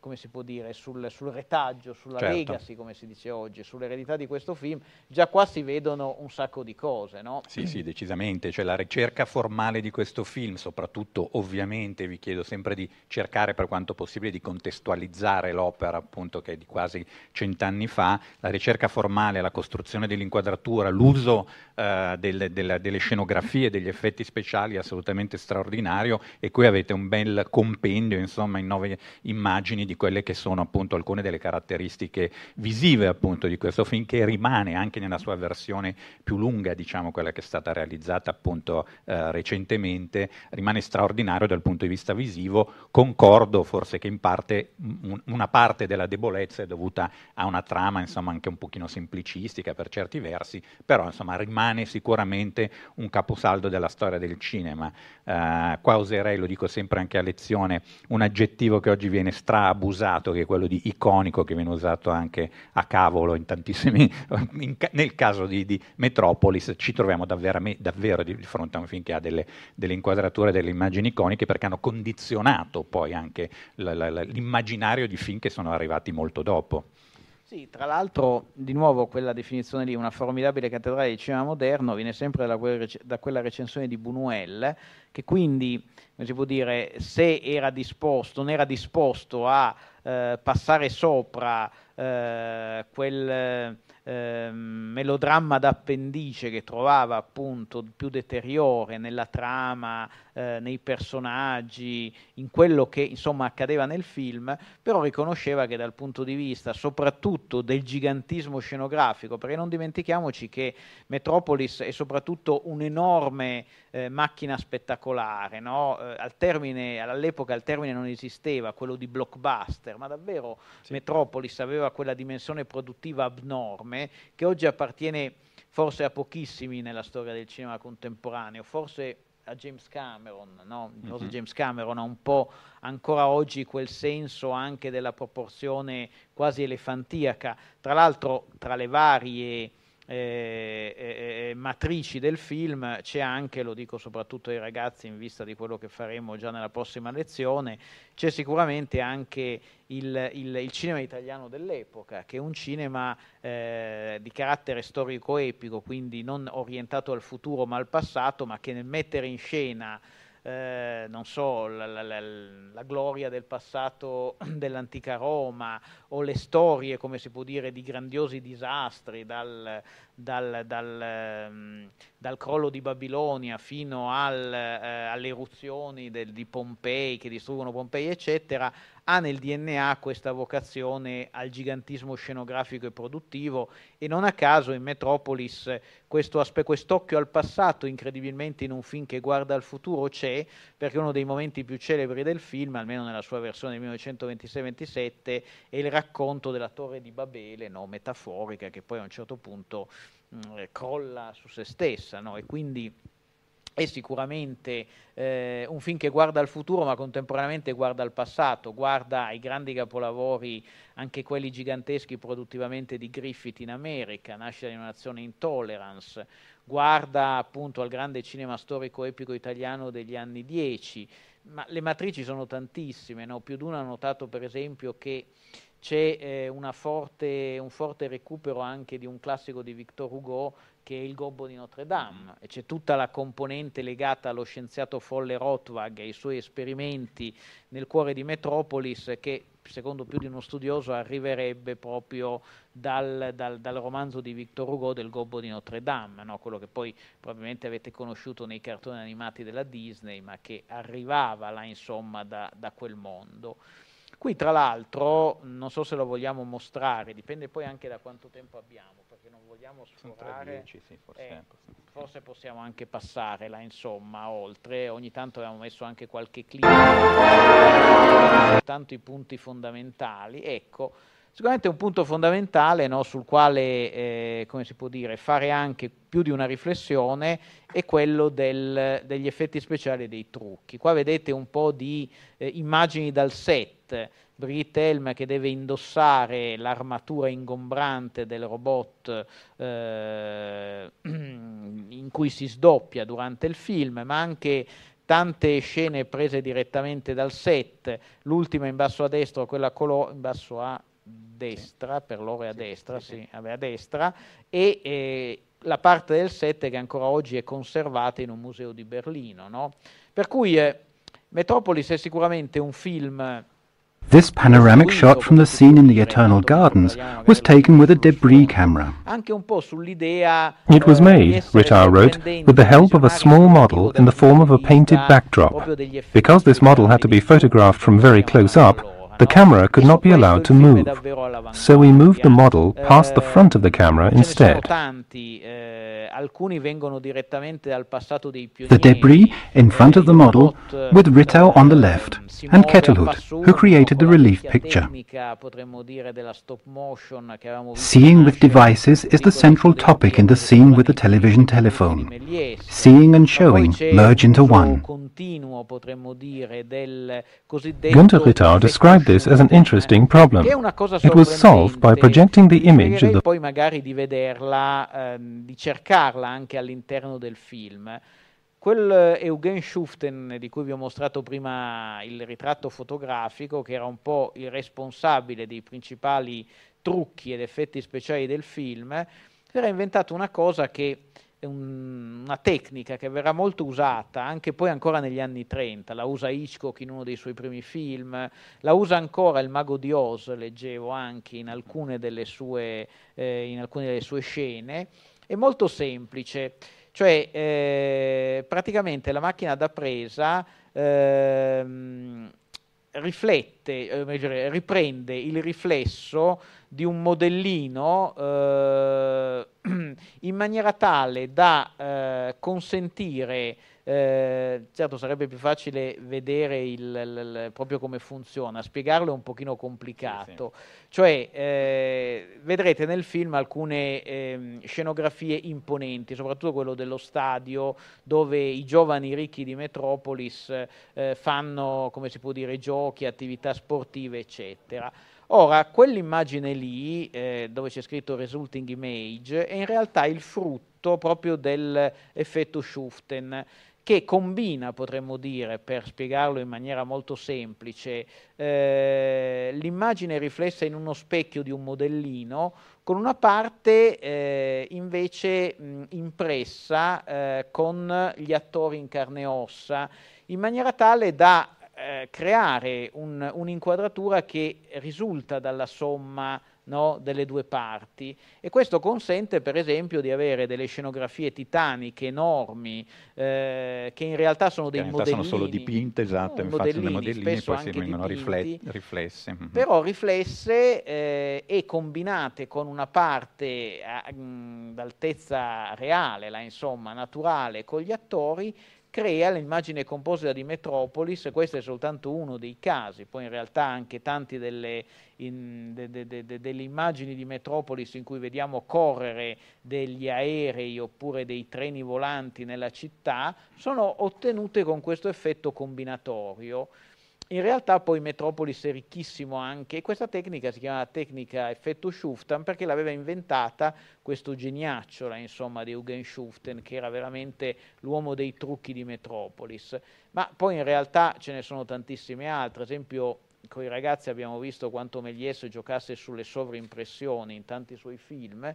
come si può dire, sul, sul retaggio, sulla Certo. legacy, come si dice oggi, sull'eredità di questo film, già qua si vedono un sacco di cose, no? Sì, sì, decisamente, cioè la ricerca formale di questo film, soprattutto ovviamente vi chiedo sempre di cercare per quanto possibile di contestualizzare l'opera appunto che è di quasi cent'anni fa, la ricerca formale, la costruzione dell'inquadratura, l'uso eh, del, del, delle scenografie, degli effetti speciali è assolutamente straordinario e qui avete un bel compendio insomma in nove immagini di quelle che sono appunto alcune delle caratteristiche visive appunto di questo film che rimane anche nella sua versione più lunga, diciamo quella che è stata realizzata appunto eh, recentemente, rimane straordinario dal punto di vista visivo. Concordo forse che in parte un, una parte della debolezza è dovuta a una trama insomma anche un pochino semplicistica per certi versi, però insomma rimane sicuramente un caposaldo della storia del cinema. Uh, qua userei, lo dico sempre anche a lezione, un aggettivo che oggi viene stra-abusato, che è quello di iconico, che viene usato anche a cavolo in tantissimi in ca- nel caso di, di Metropolis ci troviamo davvero, davvero di fronte a un film che ha delle, delle inquadrature, delle immagini iconiche, perché hanno condizionato poi anche l- l- l'immaginario di film che sono arrivati molto dopo. Sì, tra l'altro, di nuovo, quella definizione lì, una formidabile cattedrale di cinema moderno, viene sempre da, quel, da quella recensione di Buñuel, che quindi, come si può dire, se era disposto, non era disposto a eh, passare sopra eh, quel eh, melodramma d'appendice che trovava appunto più deteriore nella trama, eh, nei personaggi, in quello che insomma accadeva nel film, però riconosceva che dal punto di vista soprattutto del gigantismo scenografico, perché non dimentichiamoci che Metropolis è soprattutto un'enorme eh, macchina spettacolare, no? Eh, al termine, all'epoca il termine non esisteva, quello di blockbuster, ma davvero sì. Metropolis aveva quella dimensione produttiva abnorme che oggi appartiene forse a pochissimi nella storia del cinema contemporaneo, forse a James Cameron, no? Il nostro mm-hmm. James Cameron ha un po' ancora oggi quel senso anche della proporzione quasi elefantiaca. Tra l'altro, tra le varie eh, eh, matrici del film c'è anche, lo dico soprattutto ai ragazzi in vista di quello che faremo già nella prossima lezione, c'è sicuramente anche il, il, il cinema italiano dell'epoca, che è un cinema eh, di carattere storico-epico, quindi non orientato al futuro ma al passato, ma che nel mettere in scena Eh, non so, la, la, la, la gloria del passato dell'antica Roma o le storie, come si può dire, di grandiosi disastri dal, dal, dal, um, dal crollo di Babilonia fino al, eh, alle eruzioni del, di Pompei che distruggono Pompei eccetera, ha nel D N A questa vocazione al gigantismo scenografico e produttivo, e non a caso in Metropolis questo aspe- quest'occhio al passato incredibilmente in un film che guarda al futuro c'è, perché uno dei momenti più celebri del film, almeno nella sua versione del millenovecentoventisei ventisette, è il racconto della Torre di Babele, no, metaforica, che poi a un certo punto mh, crolla su se stessa, no? E quindi è sicuramente eh, un film che guarda al futuro ma contemporaneamente guarda al passato, guarda ai grandi capolavori, anche quelli giganteschi produttivamente di Griffith in America, Nascita di una nazione intolerance, guarda appunto al grande cinema storico epico italiano degli anni dieci, ma le matrici sono tantissime, no? Più di uno ha notato per esempio che c'è eh, una forte, un forte recupero anche di un classico di Victor Hugo che è Il gobbo di Notre Dame, e c'è tutta la componente legata allo scienziato folle Rothwag e ai suoi esperimenti nel cuore di Metropolis, che secondo più di uno studioso arriverebbe proprio dal, dal, dal romanzo di Victor Hugo del gobbo di Notre Dame, no? Quello che poi probabilmente avete conosciuto nei cartoni animati della Disney, ma che arrivava là insomma da, da quel mondo. Qui tra l'altro, non so se lo vogliamo mostrare, dipende poi anche da quanto tempo abbiamo, perché non vogliamo sforare, dieci, sì, forse, eh, forse possiamo anche passare là insomma oltre, ogni tanto abbiamo messo anche qualche clip, tanto i punti fondamentali, ecco. Sicuramente un punto fondamentale, no, sul quale, eh, come si può dire, fare anche più di una riflessione è quello del, degli effetti speciali e dei trucchi. Qua vedete un po' di eh, immagini dal set, Brigitte Helm che deve indossare l'armatura ingombrante del robot eh, in cui si sdoppia durante il film, ma anche tante scene prese direttamente dal set, l'ultima in basso a destra, quella colo- in basso a destra, per loro è a destra, sì, sì, vabbè, a destra, e eh, la parte del set che ancora oggi è conservata in un museo di Berlino, no? Per cui eh, Metropolis è sicuramente un film. This panoramic shot from the scene in the Eternal Gardens was taken with a debris camera. Anche un po' sull'idea. It was made, Rittau wrote, with the help of a small model in the form of a painted backdrop. Because this model had to be photographed from very close up, the camera could not be allowed to move. So we moved the model past the front of the camera instead. Alcuni vengono direttamente dal passato dei pionieri. The debris in front of the model, with Rittau on the left, and Kettelhut, who created the relief picture. Seeing with devices is the central topic in the scene with the television telephone. Seeing and showing merge into one. Günther Rittau described this as an interesting problem. It was solved by projecting the image of the poi magari di vederla, ehm, di cercarla anche all'interno del film. Quel Eugen Schuften di cui vi ho mostrato prima il ritratto fotografico, che era un po' il responsabile dei principali trucchi ed effetti speciali del film, era inventato una cosa che un, una tecnica che verrà molto usata anche poi ancora negli anni trenta, la usa Hitchcock in uno dei suoi primi film, la usa ancora il Mago di Oz, leggevo anche in alcune delle sue, eh, in alcune delle sue scene. È molto semplice, cioè eh, praticamente la macchina da presa ehm, riflette, eh, riprende il riflesso di un modellino eh, in maniera tale da eh, consentire, eh, certo sarebbe più facile vedere il, il, il, proprio come funziona, spiegarlo è un pochino complicato, sì, sì. Cioè eh, vedrete nel film alcune eh, scenografie imponenti, soprattutto quello dello stadio dove i giovani ricchi di Metropolis eh, fanno, come si può dire, giochi, attività sportive eccetera. Ora, quell'immagine lì, eh, dove c'è scritto resulting image, è in realtà il frutto proprio dell'effetto Schuften, che combina, potremmo dire, per spiegarlo in maniera molto semplice, eh, l'immagine riflessa in uno specchio di un modellino, con una parte eh, invece mh, impressa eh, con gli attori in carne e ossa, in maniera tale da Eh, creare un, un'inquadratura che risulta dalla somma, no, delle due parti, e questo consente per esempio di avere delle scenografie titaniche enormi eh, che in realtà sono dei modellini, sono solo dipinte, esatto, no, infatti modellini, le modellini poi si vengono dipinti, riflesse, mm-hmm. però riflesse eh, e combinate con una parte a, mh, d'altezza reale, la, insomma naturale, con gli attori, crea l'immagine composita di Metropolis. Questo è soltanto uno dei casi, poi in realtà anche tanti delle, in, de, de, de, de, delle immagini di Metropolis in cui vediamo correre degli aerei oppure dei treni volanti nella città sono ottenute con questo effetto combinatorio. In realtà poi Metropolis è ricchissimo anche, e questa tecnica si chiama tecnica effetto Schuften perché l'aveva inventata questo geniacciola, insomma, di Eugen Schuften, che era veramente l'uomo dei trucchi di Metropolis. Ma poi in realtà ce ne sono tantissime altre, ad esempio con i ragazzi abbiamo visto quanto Méliès giocasse sulle sovrimpressioni in tanti suoi film,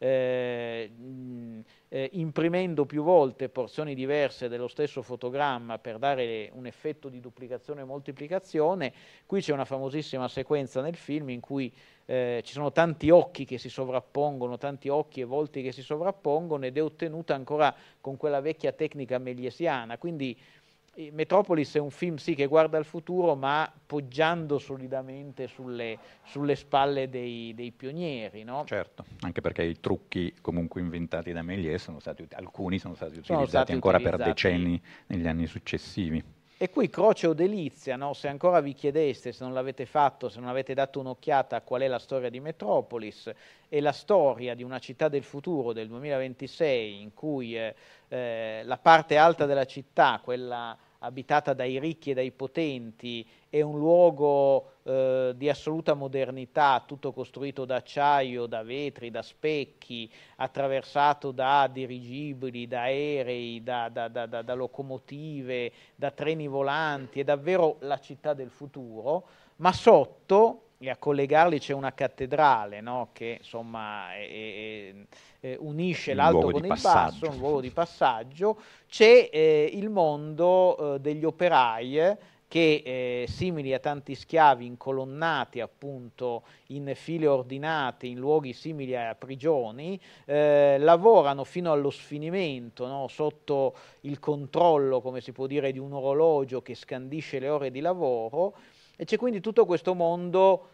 eh, mh, eh, imprimendo più volte porzioni diverse dello stesso fotogramma per dare un effetto di duplicazione e moltiplicazione. Qui c'è una famosissima sequenza nel film in cui eh, ci sono tanti occhi che si sovrappongono, tanti occhi e volti che si sovrappongono, ed è ottenuta ancora con quella vecchia tecnica meliesiana. Quindi Metropolis è un film sì che guarda al futuro, ma poggiando solidamente sulle, sulle spalle dei, dei pionieri, no? Certo, anche perché i trucchi comunque inventati da Méliès sono stati, alcuni sono stati utilizzati sono stati ancora utilizzati. per decenni negli anni successivi. E qui croce o delizia, no? Se ancora vi chiedeste, se non l'avete fatto, se non avete dato un'occhiata a qual è la storia di Metropolis, è la storia di una città del futuro del duemilaventisei in cui eh, eh, la parte alta della città, quella abitata dai ricchi e dai potenti, è un luogo eh, di assoluta modernità, tutto costruito da acciaio, da vetri, da specchi, attraversato da dirigibili, da aerei, da, da, da, da, da locomotive, da treni volanti, è davvero la città del futuro, ma sotto, e a collegarli c'è una cattedrale, no? Che insomma è, è, è, unisce un l'alto con il passaggio. basso, un luogo di passaggio. C'è eh, il mondo eh, degli operai che, eh, simili a tanti schiavi incolonnati appunto in file ordinate, in luoghi simili a prigioni, eh, lavorano fino allo sfinimento, no? Sotto il controllo, come si può dire, di un orologio che scandisce le ore di lavoro. E c'è quindi tutto questo mondo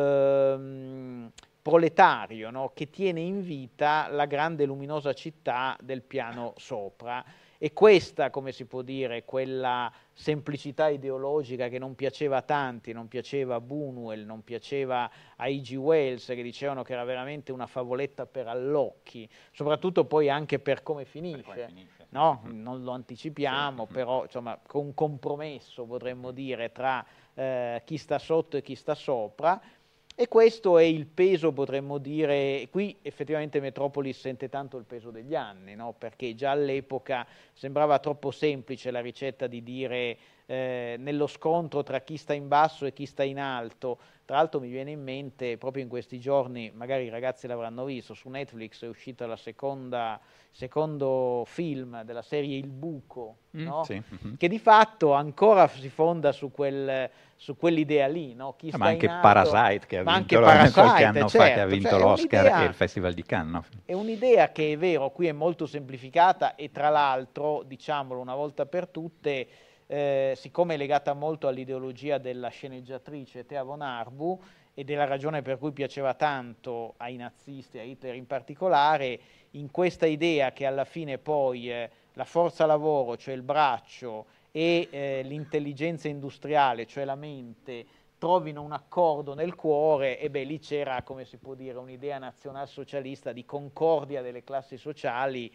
ehm, proletario, no? Che tiene in vita la grande luminosa città del piano sopra. E questa, come si può dire, quella semplicità ideologica che non piaceva a tanti, non piaceva a Buñuel, non piaceva a I G Wells, che dicevano che era veramente una favoletta per allocchi, soprattutto poi anche per come finisce. Per come finisce. No? Non lo anticipiamo, sì. Però insomma, con un compromesso potremmo dire tra eh, chi sta sotto e chi sta sopra. E questo è il peso, potremmo dire, qui effettivamente Metropolis sente tanto il peso degli anni, no? Perché già all'epoca sembrava troppo semplice la ricetta di dire eh, nello scontro tra chi sta in basso e chi sta in alto. Tra l'altro mi viene in mente, proprio in questi giorni, magari i ragazzi l'avranno visto, su Netflix è uscita la seconda secondo film della serie Il Buco, mm, no? Sì. Mm-hmm. Che di fatto ancora si fonda su, quel, su quell'idea lì, no? Chi ah, sta ma anche in alto, Parasite che ha vinto Parasite, qualche anno certo, fa che ha vinto cioè l'Oscar e il Festival di Cannes. È un'idea che è vero, qui è molto semplificata e tra l'altro, diciamolo una volta per tutte, eh, siccome è legata molto all'ideologia della sceneggiatrice Thea von Arbu, ed è la ragione per cui piaceva tanto ai nazisti, a Hitler in particolare, in questa idea che alla fine poi eh, la forza lavoro, cioè il braccio, e eh, l'intelligenza industriale, cioè la mente, trovino un accordo nel cuore, e beh, lì c'era, come si può dire, un'idea nazionalsocialista di concordia delle classi sociali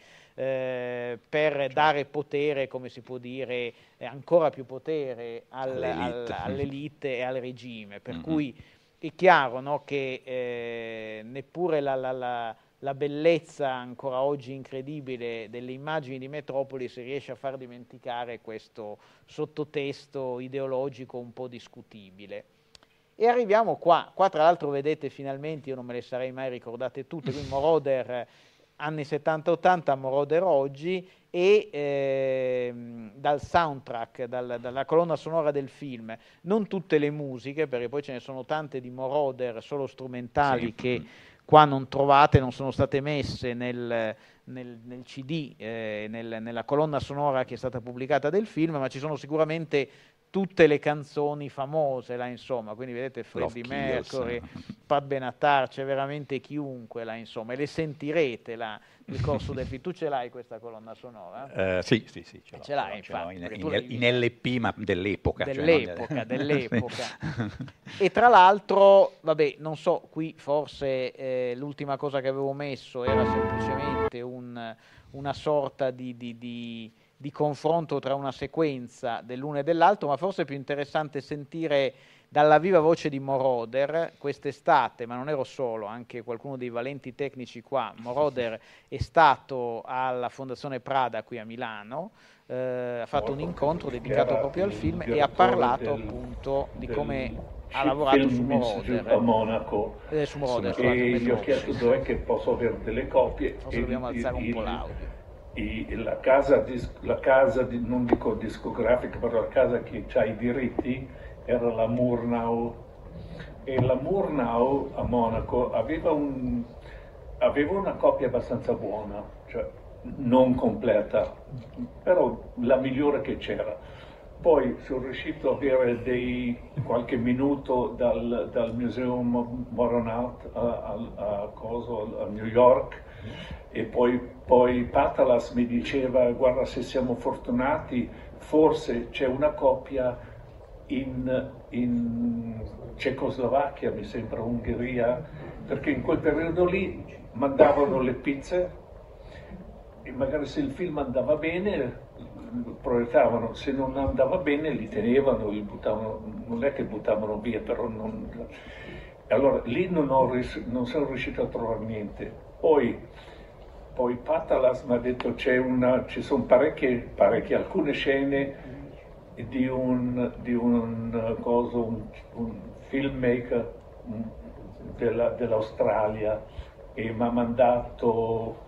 eh, per certo. dare potere, come si può dire, eh, ancora più potere al, all'elite. Al, all'elite e al regime, per mm-hmm. cui è chiaro, no, che eh, neppure la, la, la, la bellezza ancora oggi incredibile delle immagini di Metropolis riesce a far dimenticare questo sottotesto ideologico un po' discutibile. E arriviamo qua, qua tra l'altro vedete finalmente, io non me le sarei mai ricordate tutte, qui Moroder anni settanta ottanta, Moroder oggi, e eh, dal soundtrack, dal, dalla colonna sonora del film, non tutte le musiche, perché poi ce ne sono tante di Moroder, solo strumentali, sì. che qua non trovate, non sono state messe nel, nel, nel C D, eh, nel, nella colonna sonora che è stata pubblicata del film, ma ci sono sicuramente tutte le canzoni famose là, insomma, quindi vedete Freddie Mercury, Pat Benatar, c'è veramente chiunque là, insomma, e le sentirete là nel corso del film. Tu ce l'hai questa colonna sonora? Uh, sì, sì, sì, ce, ce l'hai, ce l'ho in, in, in, in L P, ma dell'epoca. Dell'epoca, cioè, dell'epoca. E tra l'altro, vabbè, non so, qui forse eh, l'ultima cosa che avevo messo era semplicemente un, una sorta di... di, di di confronto tra una sequenza dell'uno e dell'altro, ma forse è più interessante sentire dalla viva voce di Moroder quest'estate, ma non ero solo, anche qualcuno dei valenti tecnici qua. Moroder è stato alla Fondazione Prada qui a Milano, eh, ha fatto un incontro dedicato proprio al film e ha parlato appunto di come ha lavorato su Moroder. A Monaco. Eh, su Moroder, e gli ho chiesto dove è che posso avere delle copie. Forse e dobbiamo alzare un po' l'audio. I, la casa, la casa di, non dico discografica, però la casa che ha i diritti era la Murnau, e la Murnau a Monaco aveva, un, aveva una copia abbastanza buona, cioè non completa, però la migliore che c'era. Poi sono riuscito ad avere dei, qualche minuto dal, dal Museum Modern Art a, a, a, Coso, a New York, e poi, poi Patalas mi diceva: guarda, se siamo fortunati forse c'è una copia in, in Cecoslovacchia, mi sembra Ungheria, perché in quel periodo lì mandavano le pizze e magari se il film andava bene proiettavano, se non andava bene li tenevano, li buttavano, non è che buttavano via, però non... Allora lì non, ho, non sono riuscito a trovare niente. Poi, poi Patalas mi ha detto c'è una, ci sono parecchie, parecchie, alcune scene di un, di un, coso, un, un filmmaker della, dell'Australia e mi ha mandato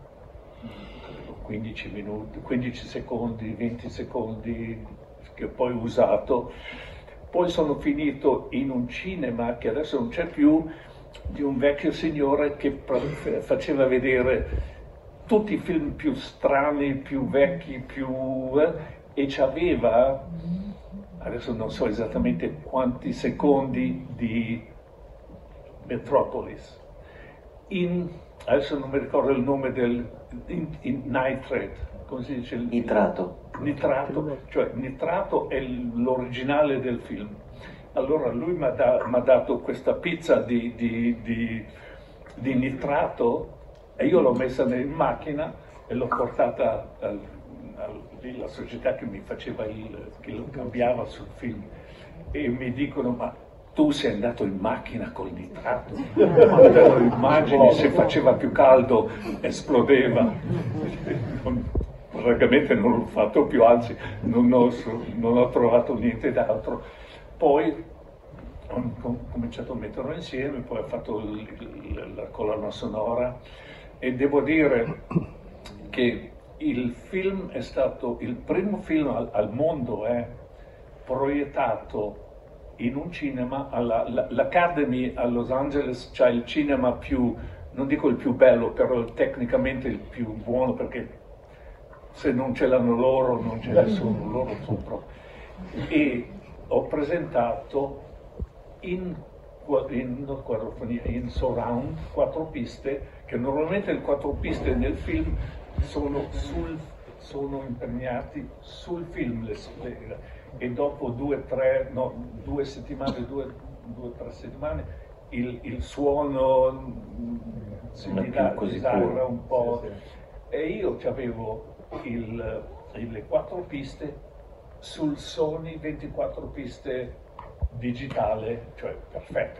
quindici minuti, quindici secondi, venti secondi che poi ho usato. Poi sono finito in un cinema che adesso non c'è più, di un vecchio signore che faceva vedere tutti i film più strani, più vecchi, più... e c'aveva, adesso non so esattamente quanti secondi di Metropolis. In, adesso non mi ricordo il nome del... In, in nitrate, come si dice? Nitrato. Nitrato, cioè nitrato è l'originale del film. Allora lui mi ha da, dato questa pizza di, di, di, di nitrato e io l'ho messa in macchina e l'ho portata al, al, lì, la società che mi faceva il, che lo cambiava sul film, e mi dicono: ma tu sei andato in macchina col nitrato? Immagini, se faceva più caldo esplodeva. Francamente non l'ho fatto più, anzi non ho, non ho trovato niente d'altro. Poi ho cominciato a metterlo insieme, poi ho fatto il, il, la colonna sonora, e devo dire che il film è stato il primo film al, al mondo eh, proiettato in un cinema. Alla, la, l'Academy a Los Angeles c'ha il cinema più, non dico il più bello, però tecnicamente il più buono, perché se non ce l'hanno loro non c'è nessuno, loro sono proprio. E ho presentato in, in, in surround quattro piste, che normalmente le quattro piste nel film sono, sul, sono impegnati sul film, le, le, e dopo due, tre, no, due settimane, due, due, tre settimane, il, il suono si disarra un po'. Sì, sì. E io avevo il, le quattro piste sul Sony ventiquattro piste digitale, cioè perfetto.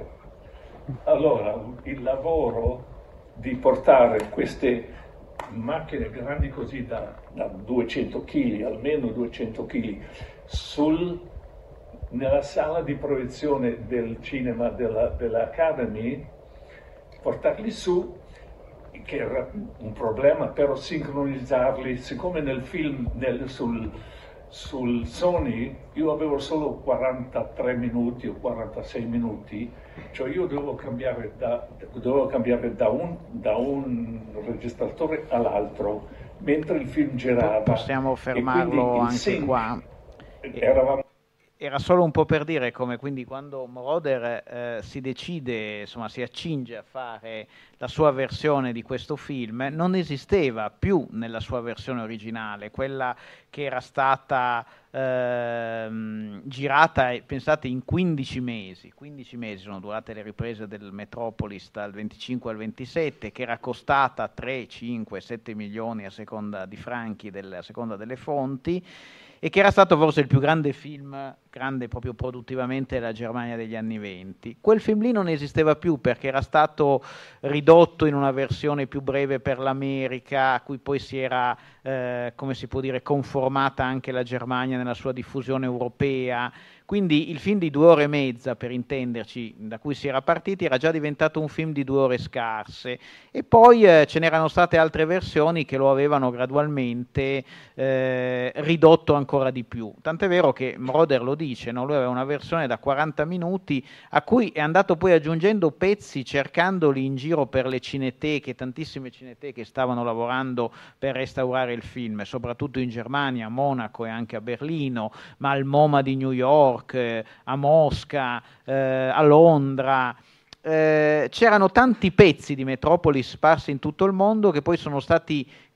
Allora il lavoro di portare queste macchine grandi così da, da duecento chili, almeno duecento chili, sul, nella sala di proiezione del cinema della, dell'Academy, portarli su, che era un problema, però sincronizzarli, siccome nel film, nel, sul, sul Sony, io avevo solo quarantatré minuti o quarantasei minuti, cioè io dovevo cambiare da, dovevo cambiare da, un, da un registratore all'altro, mentre il film girava. Possiamo fermarlo anche sync, qua. Eravamo... Era solo un po' per dire come quindi quando Moroder eh, si decide, insomma si accinge a fare la sua versione di questo film, non esisteva più nella sua versione originale, quella che era stata eh, girata, pensate, in quindici mesi, quindici mesi sono durate le riprese del Metropolis dal venticinque al ventisette, che era costata tre, cinque, sette milioni a seconda di franchi, del, a seconda delle fonti, e che era stato forse il più grande film, grande proprio produttivamente, della Germania degli anni venti. Quel film lì non esisteva più perché era stato ridotto in una versione più breve per l'America, a cui poi si era, eh, come si può dire, conformata anche la Germania nella sua diffusione europea. Quindi il film di due ore e mezza, per intenderci, da cui si era partiti, era già diventato un film di due ore scarse, e poi eh, ce n'erano state altre versioni che lo avevano gradualmente eh, ridotto ancora di più. Tant'è vero che Moroder lo dice, no? Lui aveva una versione da quaranta minuti a cui è andato poi aggiungendo pezzi, cercandoli in giro per le cineteche, tantissime cineteche stavano lavorando per restaurare il film, soprattutto in Germania, a Monaco e anche a Berlino, ma al MoMA di New York, a Mosca, eh, a Londra. Eh, c'erano tanti pezzi di Metropolis sparsi in tutto il mondo che poi sono stati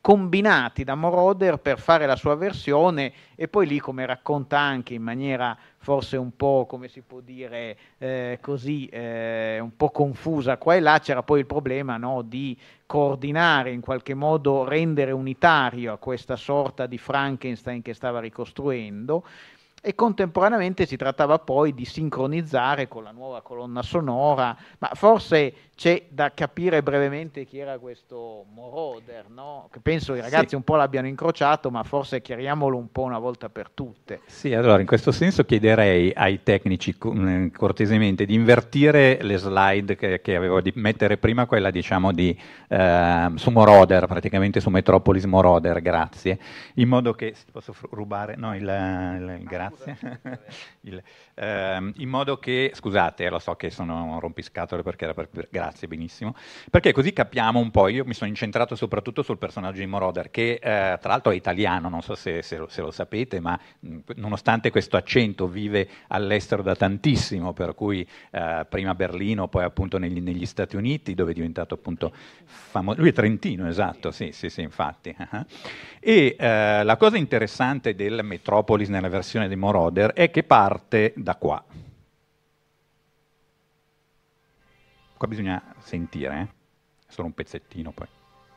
combinati da Moroder per fare la sua versione, e poi lì, come racconta anche in maniera forse un po', come si può dire, eh, così, eh, un po' confusa qua e là, c'era poi il problema, no, di coordinare, in qualche modo rendere unitario a questa sorta di Frankenstein che stava ricostruendo, e contemporaneamente si trattava poi di sincronizzare con la nuova colonna sonora, ma forse c'è da capire brevemente chi era questo Moroder, no? Che penso i ragazzi sì. un po' l'abbiano incrociato, ma forse chiariamolo un po' una volta per tutte. Sì, allora in questo senso chiederei ai tecnici cortesemente di invertire le slide che, che avevo, di mettere prima quella, diciamo, di eh, su Moroder, praticamente su Metropolis Moroder, grazie, in modo che, ti posso rubare, no, il, il, il grazie. il, ehm, in modo che, scusate, lo so che sono rompiscatole perché era per, per, grazie, benissimo, perché così capiamo un po'. Io mi sono incentrato soprattutto sul personaggio di Moroder, che eh, tra l'altro è italiano, non so se, se, lo, se lo sapete, ma mh, nonostante questo accento vive all'estero da tantissimo, per cui eh, prima a Berlino, poi appunto negli, negli Stati Uniti, dove è diventato appunto famoso. Lui è trentino, esatto, sì, sì, sì, infatti. Uh-huh. E eh, la cosa interessante del Metropolis nella versione di Moroder è che parte da qua. Qua bisogna sentire, eh? Solo un pezzettino poi.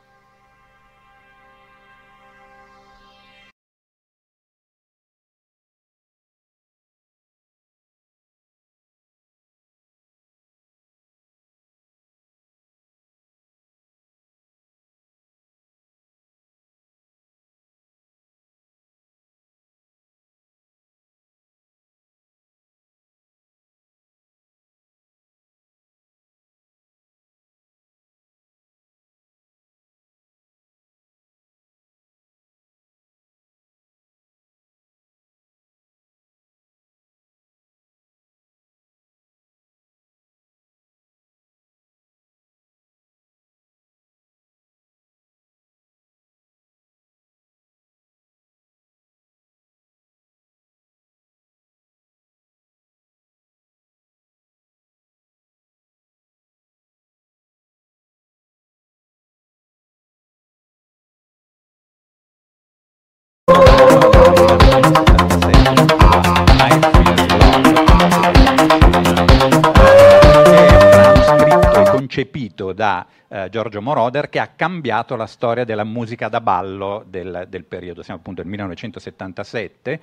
Concepito da eh, Giorgio Moroder, che ha cambiato la storia della musica da ballo del, del periodo, siamo appunto nel millenovecentosettantasette,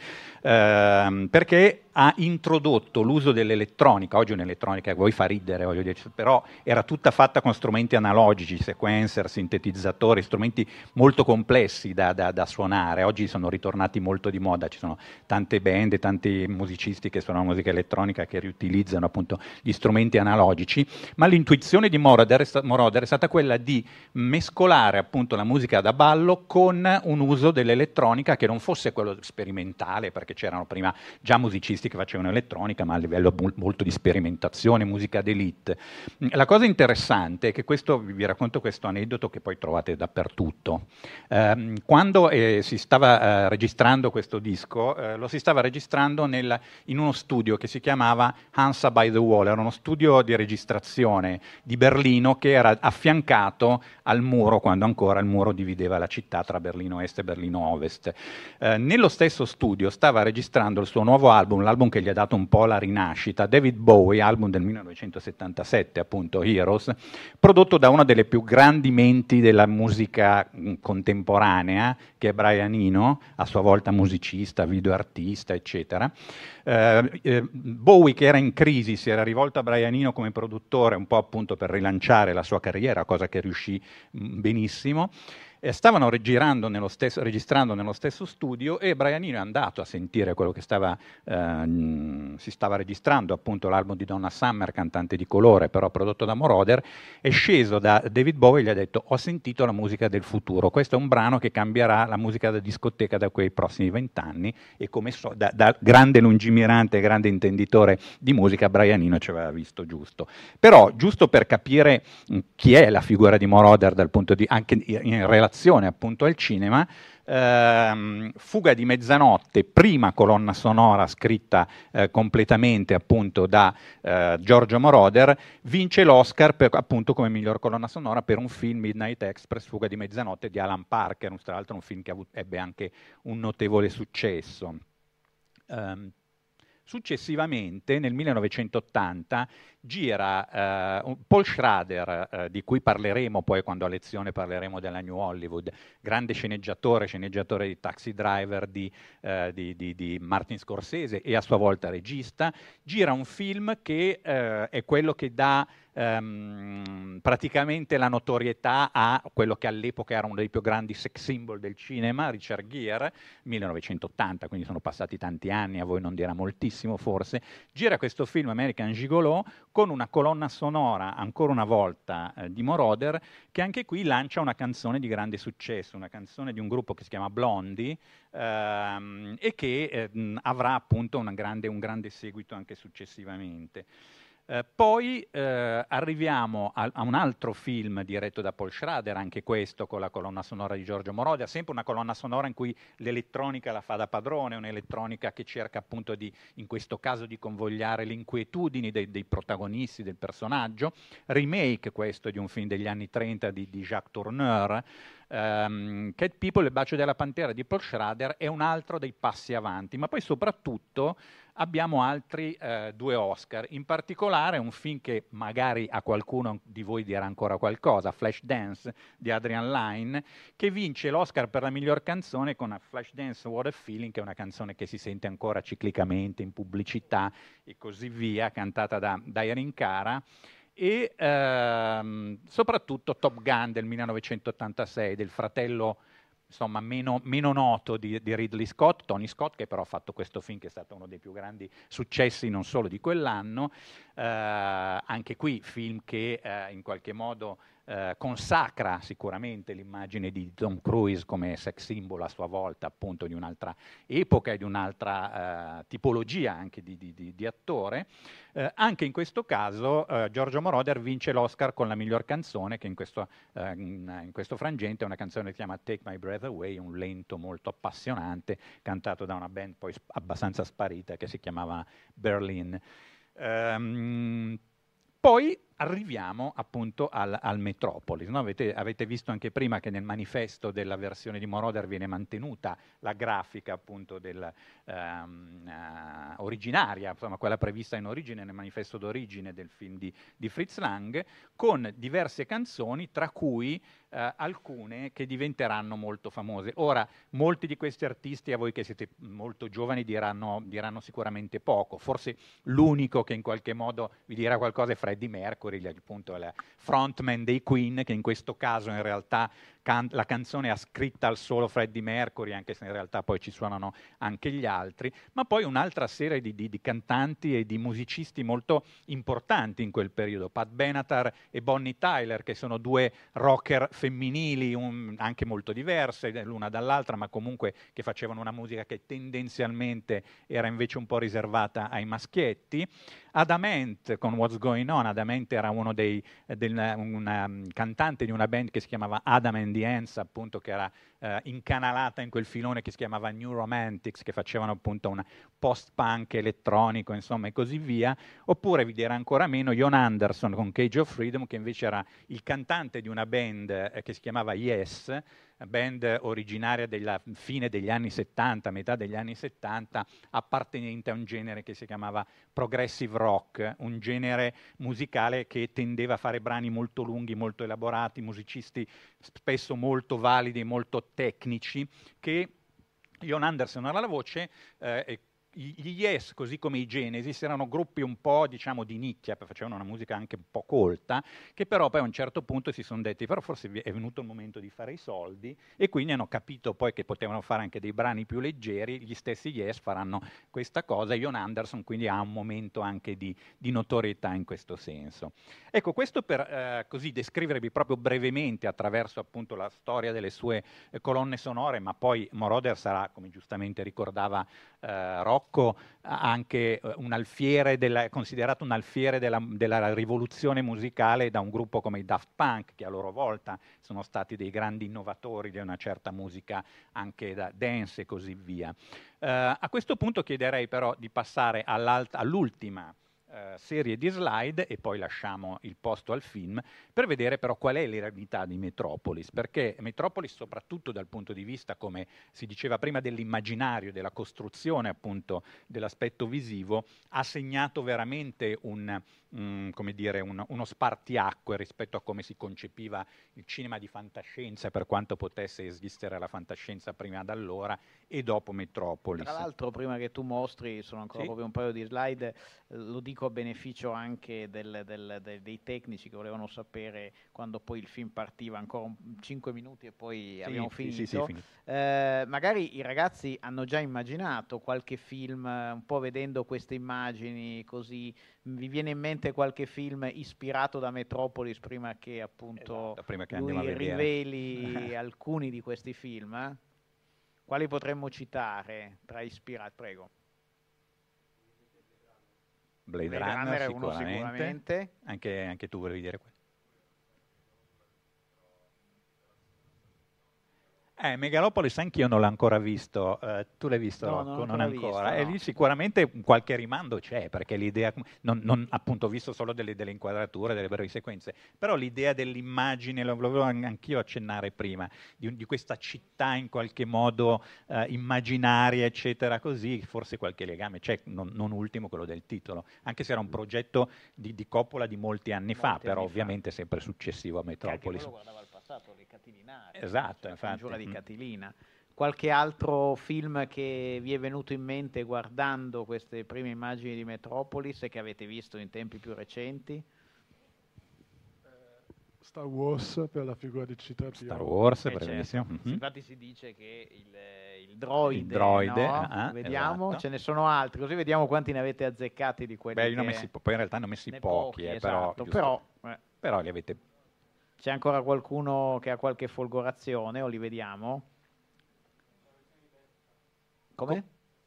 ehm, perché ha introdotto l'uso dell'elettronica. Oggi un'elettronica che voi fa ridere, voglio dire, però era tutta fatta con strumenti analogici, sequencer, sintetizzatori, strumenti molto complessi da, da, da suonare. Oggi sono ritornati molto di moda, ci sono tante band e tanti musicisti che suonano musica elettronica che riutilizzano appunto gli strumenti analogici, ma l'intuizione di Moroder è, sta- Moroder è stata quella di mescolare appunto la musica da ballo con un uso dell'elettronica che non fosse quello sperimentale, perché c'erano prima già musicisti che facevano elettronica, ma a livello molto di sperimentazione, musica d'élite. La cosa interessante è che questo, vi racconto questo aneddoto che poi trovate dappertutto. Eh, quando eh, si stava eh, registrando questo disco, eh, lo si stava registrando nel, in uno studio che si chiamava Hansa by the Wall, era uno studio di registrazione di Berlino che era affiancato al muro, quando ancora il muro divideva la città tra Berlino Est e Berlino Ovest. Eh, nello stesso studio stava registrando il suo nuovo album, l'album che gli ha dato un po' la rinascita, David Bowie, album del millenovecentosettantasette, appunto Heroes, prodotto da una delle più grandi menti della musica mh, contemporanea, che è Brian Eno, a sua volta musicista, videoartista, eccetera. Eh, eh, Bowie, che era in crisi, si era rivolto a Brian Eno come produttore, un po' appunto per rilanciare la sua carriera, cosa che riuscì mh, benissimo. Eh, stavano registrando nello, stesso, registrando nello stesso studio, e Brian Eno è andato a sentire quello che stava, eh, si stava registrando, appunto l'album di Donna Summer, cantante di colore, però prodotto da Moroder. È sceso da David Bowie e gli ha detto: ho sentito la musica del futuro, questo è un brano che cambierà la musica da discoteca da quei prossimi vent'anni, e come so, da, da grande lungimirante e grande intenditore di musica, Brian Eno ci aveva visto giusto. Però, giusto per capire mh, chi è la figura di Moroder dal punto di, anche in relazione appunto al cinema, ehm, Fuga di mezzanotte, prima colonna sonora scritta eh, completamente appunto da eh, Giorgio Moroder, vince l'Oscar per, appunto come miglior colonna sonora per un film, Midnight Express, Fuga di mezzanotte di Alan Parker, tra l'altro un film che avuto, ebbe anche un notevole successo. Um, Successivamente, nel millenovecentottanta, gira eh, Paul Schrader, eh, di cui parleremo poi quando a lezione parleremo della New Hollywood, grande sceneggiatore, sceneggiatore di Taxi Driver di, eh, di, di, di Martin Scorsese e a sua volta regista, gira un film che eh, è quello che dà ehm, praticamente la notorietà a quello che all'epoca era uno dei più grandi sex symbol del cinema, Richard Gere, millenovecentottanta, quindi sono passati tanti anni, a voi non dirà moltissimo forse, gira questo film American Gigolo con una colonna sonora, ancora una volta, eh, di Moroder, che anche qui lancia una canzone di grande successo, una canzone di un gruppo che si chiama Blondie, ehm, e che eh, avrà appunto una grande, un grande seguito anche successivamente. Eh, poi eh, arriviamo a, a un altro film diretto da Paul Schrader, anche questo con la colonna sonora di Giorgio Moroder, sempre una colonna sonora in cui l'elettronica la fa da padrone, un'elettronica che cerca appunto di, in questo caso, di convogliare le inquietudini dei, dei protagonisti, del personaggio. Remake questo di un film degli anni trenta di, di Jacques Tourneur. Um, Cat People, Il bacio della pantera di Paul Schrader è un altro dei passi avanti, ma poi soprattutto abbiamo altri eh, due Oscar, in particolare un film che magari a qualcuno di voi dirà ancora qualcosa, Flashdance di Adrian Lyne, che vince l'Oscar per la miglior canzone con Flashdance What a Feeling, che è una canzone che si sente ancora ciclicamente in pubblicità e così via, cantata da, da Erin Cara. E ehm, soprattutto Top Gun del millenovecentottantasei, del fratello insomma meno, meno noto di, di Ridley Scott, Tony Scott, che però ha fatto questo film che è stato uno dei più grandi successi non solo di quell'anno, eh, anche qui film che eh, in qualche modo eh, consacra sicuramente l'immagine di Tom Cruise come sex symbol a sua volta, appunto di un'altra epoca e di un'altra eh, tipologia anche di, di, di, di attore. Eh, anche in questo caso eh, Giorgio Moroder vince l'Oscar con la miglior canzone, che in questo, eh, in, in questo frangente è una canzone che si chiama Take My Breath Away, un lento molto appassionante, cantato da una band poi sp- abbastanza sparita che si chiamava Berlin. Um, poi arriviamo appunto al, al Metropolis, no? avete, avete visto anche prima che nel manifesto della versione di Moroder viene mantenuta la grafica appunto del, um, uh, originaria, insomma quella prevista in origine nel manifesto d'origine del film di, di Fritz Lang, con diverse canzoni, tra cui uh, alcune che diventeranno molto famose. Ora, molti di questi artisti, a voi che siete molto giovani, diranno, diranno sicuramente poco, forse l'unico che in qualche modo vi dirà qualcosa è Freddie Mercury, appunto il frontman dei Queen, che in questo caso in realtà can- la canzone ha scritta al solo Freddie Mercury, anche se in realtà poi ci suonano anche gli altri, ma poi un'altra serie di, di, di cantanti e di musicisti molto importanti in quel periodo, Pat Benatar e Bonnie Tyler, che sono due rocker femminili, un, anche molto diverse l'una dall'altra, ma comunque che facevano una musica che tendenzialmente era invece un po' riservata ai maschietti. Adam Ant con What's Going On, Adam Ant era uno dei, del, una, un cantante di una band che si chiamava Adam and the Ants, appunto, che era eh, incanalata in quel filone che si chiamava New Romantics, che facevano appunto un post-punk elettronico, insomma, e così via. Oppure vi dirà ancora meno Jon Anderson con Cage of Freedom, che invece era il cantante di una band eh, che si chiamava Yes, band originaria della fine degli anni settanta, metà degli anni settanta, appartenente a un genere che si chiamava progressive rock, un genere musicale che tendeva a fare brani molto lunghi, molto elaborati, musicisti spesso molto validi e molto tecnici, che Jon Anderson era la voce, eh, e gli Yes, così come i Genesis, erano gruppi un po', diciamo, di nicchia, facevano una musica anche un po' colta, che però poi a un certo punto si sono detti, però forse è venuto il momento di fare i soldi, e quindi hanno capito poi che potevano fare anche dei brani più leggeri. Gli stessi Yes faranno questa cosa, Jon Anderson quindi ha un momento anche di, di notorietà in questo senso. Ecco, questo per eh, così descrivervi proprio brevemente attraverso appunto la storia delle sue eh, colonne sonore, ma poi Moroder sarà, come giustamente ricordava eh, Rocco, Rocco anche un alfiere della, considerato un alfiere della, della rivoluzione musicale da un gruppo come i Daft Punk, che a loro volta sono stati dei grandi innovatori di una certa musica anche da dance e così via. Uh, a questo punto chiederei però di passare all'ultima Uh, serie di slide e poi lasciamo il posto al film per vedere però qual è l'eredità di Metropolis, perché Metropolis, soprattutto dal punto di vista, come si diceva prima, dell'immaginario, della costruzione appunto dell'aspetto visivo, ha segnato veramente un, um, come dire, un, uno spartiacque rispetto a come si concepiva il cinema di fantascienza, per quanto potesse esistere la fantascienza prima da allora e dopo Metropolis. Tra l'altro, prima che tu mostri, sono ancora sì? proprio un paio di slide, lo dico a beneficio anche del, del, del, dei tecnici che volevano sapere quando poi il film partiva, ancora cinque minuti e poi sì, abbiamo sì, finito. Sì, sì, finito. Eh, magari i ragazzi hanno già immaginato qualche film, un po' vedendo queste immagini così, vi viene in mente qualche film ispirato da Metropolis prima che appunto esatto, prima che lui riveli alcuni di questi film? Eh? Quali potremmo citare tra ispirati? Prego. Blade, Blade Runner, Runner è sicuramente. uno sicuramente. Anche, anche tu volevi dire quello. Eh, Megalopolis anch'io non l'ho ancora visto, uh, tu l'hai visto no, Rocco? Non, non ancora, visto, e no. lì sicuramente qualche rimando c'è, perché l'idea, non, non, appunto ho visto solo delle, delle inquadrature, delle brevi sequenze, però l'idea dell'immagine, lo volevo anch'io accennare prima, di, di questa città in qualche modo uh, immaginaria, eccetera, così, forse qualche legame c'è, non, non ultimo quello del titolo, anche se era un progetto di, di Coppola di molti anni molti fa, anni però fa. Ovviamente sempre successivo a Metropolis. Le Catilinari, esatto, la infatti. Congiura di Catilina. Qualche altro film che vi è venuto in mente guardando queste prime immagini di Metropolis e che avete visto in tempi più recenti? Star Wars, per la figura di C tre P O. Star Wars, eh, bravissimo. Certo. Mm-hmm. Infatti si dice che il, il droide, il droide no? ah, vediamo, esatto. Ce ne sono altri, così vediamo quanti ne avete azzeccati di quelli. Beh, io ne ho che... messi po- poi in realtà ne ho messi ne pochi, pochi eh, esatto. però, però, eh. però li avete. C'è ancora qualcuno che ha qualche folgorazione o li vediamo? Come?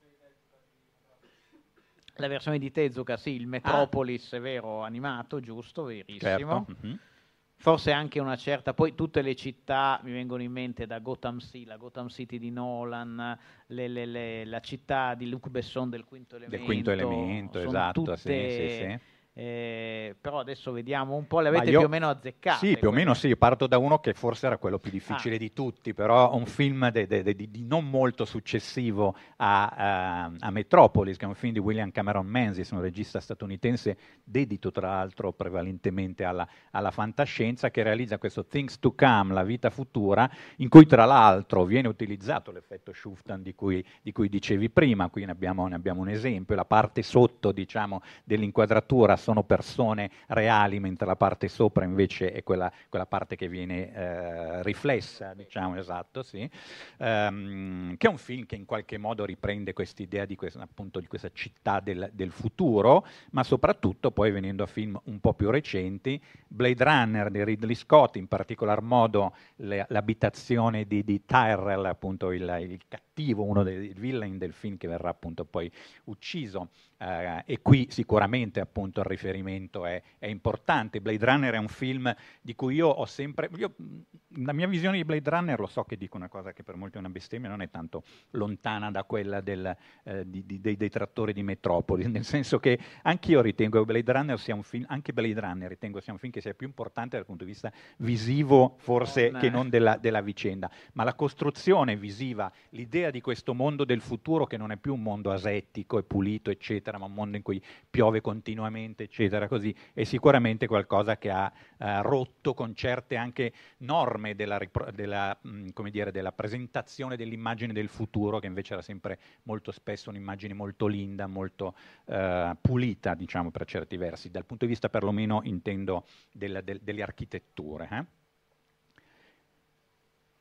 La versione di Tezuka, sì, il Metropolis, ah. è vero, animato, giusto, verissimo. Certo. Mm-hmm. Forse anche una certa, poi tutte le città mi vengono in mente da Gotham City, la Gotham City di Nolan, le, le, le, la città di Luc Besson del Quinto Elemento. Del Quinto Elemento, esatto, tutte, sì, sì, sì. Eh, però adesso vediamo un po', le avete io, più o meno azzeccate. Sì, più o meno sì, io parto da uno che forse era quello più difficile ah. di tutti, però un film de, de, de, di non molto successivo a, a, a Metropolis, che è un film di William Cameron Menzies, un regista statunitense dedito tra l'altro prevalentemente alla, alla fantascienza, che realizza questo Things to Come, la vita futura, in cui tra l'altro viene utilizzato l'effetto Schuftan di cui, di cui dicevi prima. Qui ne abbiamo, ne abbiamo un esempio, la parte sotto, diciamo, dell'inquadratura sono persone reali, mentre la parte sopra invece è quella, quella parte che viene eh, riflessa, diciamo, esatto, sì. Um, che è un film che in qualche modo riprende quest'idea di, questa, appunto, di questa città del, del futuro, ma soprattutto poi venendo a film un po' più recenti, Blade Runner di Ridley Scott, in particolar modo le, l'abitazione di, di Tyrell, appunto il, il cattivo, uno dei villain del film che verrà appunto poi ucciso. Uh, e qui sicuramente appunto il riferimento è, è importante. Blade Runner è un film di cui io ho sempre, io, la mia visione di Blade Runner, lo so che dico una cosa che per molti è una bestemmia, non è tanto lontana da quella del, eh, di, di, dei detrattori di Metropolis, nel senso che anch'io ritengo che Blade Runner sia un film, anche Blade Runner ritengo sia un film che sia più importante dal punto di vista visivo forse non che non della, della vicenda, ma la costruzione visiva, l'idea di questo mondo del futuro che non è più un mondo asettico e pulito eccetera, ma un mondo in cui piove continuamente, eccetera, così, è sicuramente qualcosa che ha eh, rotto con certe anche norme della, della, mh, come dire, della presentazione dell'immagine del futuro, che invece era sempre molto spesso un'immagine molto linda, molto eh, pulita, diciamo, per certi versi, dal punto di vista perlomeno intendo del, del, delle architetture. Eh?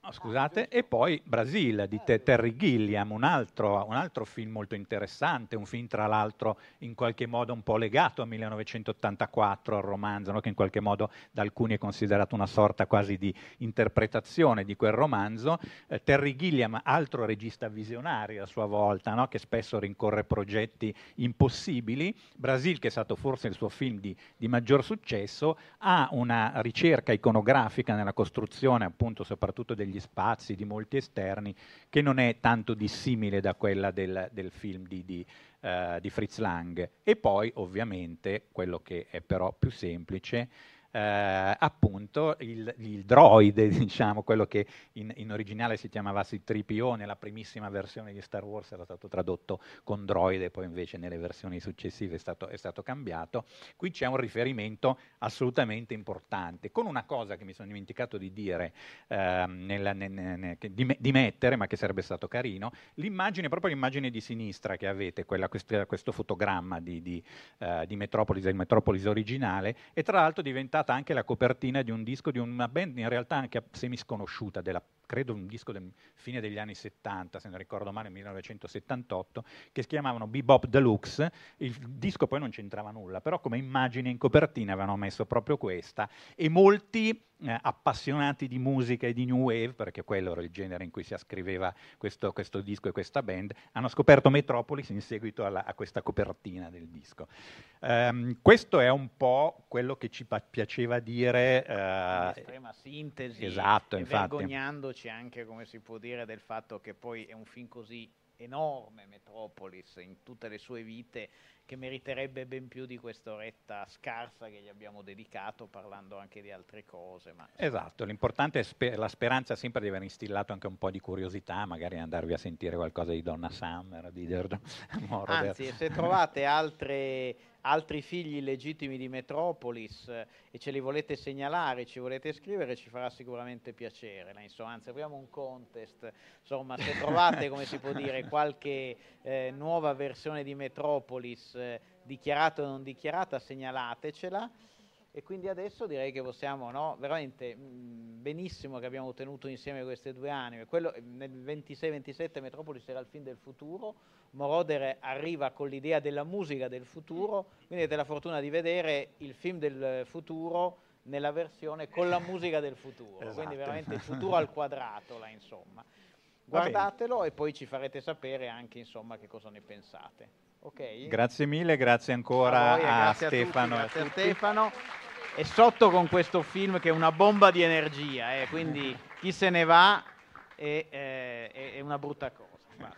scusate, e poi Brasil di Te- Terry Gilliam, un altro, un altro film molto interessante, un film tra l'altro in qualche modo un po' legato al millenovecentottantaquattro, al romanzo, no? Che in qualche modo da alcuni è considerato una sorta quasi di interpretazione di quel romanzo. Eh, Terry Gilliam, altro regista visionario a sua volta, no? Che spesso rincorre progetti impossibili. Brasil, che è stato forse il suo film di, di maggior successo, ha una ricerca iconografica nella costruzione appunto soprattutto degli spazi, di molti esterni, che non è tanto dissimile da quella del, del film di, di, uh, di Fritz Lang. E poi ovviamente quello che è però più semplice, Uh, appunto il, il droide, diciamo, quello che in, in originale si chiamava C tre P O, nella primissima versione di Star Wars era stato tradotto con droide, poi invece nelle versioni successive è stato, è stato cambiato. Qui c'è un riferimento assolutamente importante, con una cosa che mi sono dimenticato di dire, uh, nella, ne, ne, ne, che, di, di mettere, ma che sarebbe stato carino, l'immagine, proprio l'immagine di sinistra che avete, quella, questo, questo fotogramma di, di, uh, di Metropolis, il Metropolis originale, e tra l'altro diventata anche la copertina di un disco di una band in realtà anche semisconosciuta, della, credo un disco del fine degli anni settanta, se non ricordo male, millenovecentosettantotto, che si chiamavano Bebop Deluxe. Il disco poi non c'entrava nulla, però come immagine in copertina avevano messo proprio questa, e molti eh, appassionati di musica e di new wave, perché quello era il genere in cui si ascriveva questo, questo disco e questa band, hanno scoperto Metropolis in seguito alla, a questa copertina del disco. Um, questo è un po' quello che ci pa- piaceva dire, uh, in estrema sintesi, esatto, e infatti. vergognandoci anche, come si può dire, del fatto che poi è un film così enorme, Metropolis, in tutte le sue vite, che meriterebbe ben più di quest'oretta scarsa che gli abbiamo dedicato, parlando anche di altre cose. Ma... Esatto, l'importante è spe- la speranza sempre di aver instillato anche un po' di curiosità, magari andarvi a sentire qualcosa di Donna Summer, di Deirdre Moroder. Anzi, se trovate altre... altri figli legittimi di Metropolis eh, e ce li volete segnalare, ci volete scrivere, ci farà sicuramente piacere. La, insomma, anzi, apriamo un contest, insomma, se trovate, come si può dire, qualche eh, nuova versione di Metropolis, eh, dichiarata o non dichiarata, segnalatecela. E quindi adesso direi che possiamo, no, veramente mh, benissimo che abbiamo tenuto insieme queste due anime. Quello, nel ventisei ventisette Metropolis era il film del futuro, Moroder arriva con l'idea della musica del futuro, quindi avete la fortuna di vedere il film del futuro nella versione con la musica del futuro, esatto. Quindi veramente il futuro al quadrato, là, insomma. Guardatelo e poi ci farete sapere anche, insomma, che cosa ne pensate. Okay? Grazie mille, grazie ancora a, voi, a grazie Stefano. A tutti, grazie a Stefano. E sotto con questo film che è una bomba di energia, eh, quindi chi se ne va è, è, è una brutta cosa. Va.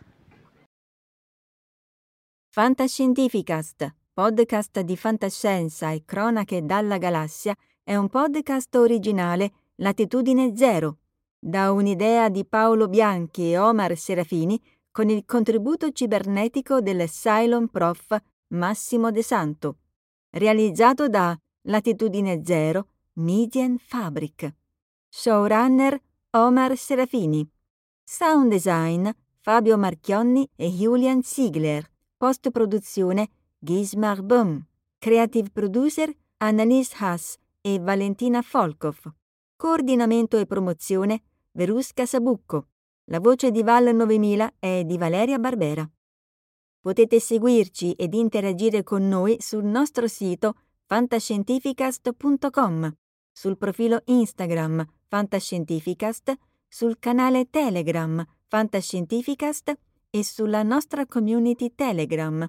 Fantascientificast, podcast di fantascienza e cronache dalla galassia, è un podcast originale Latitudine Zero, da un'idea di Paolo Bianchi e Omar Serafini, con il contributo cibernetico del Cylon Prof Massimo De Santo, realizzato da Latitudine Zero Media Fabric. Showrunner Omar Serafini. Sound design Fabio Marchionni e Julian Ziegler. Post-produzione Gismar Böhm. Creative producer Annalise Haas e Valentina Folkov. Coordinamento e promozione Verusca Sabucco. La voce di Val novemila è di Valeria Barbera. Potete seguirci ed interagire con noi sul nostro sito fantascientificast punto com, sul profilo Instagram Fantascientificast, sul canale Telegram Fantascientificast e sulla nostra community Telegram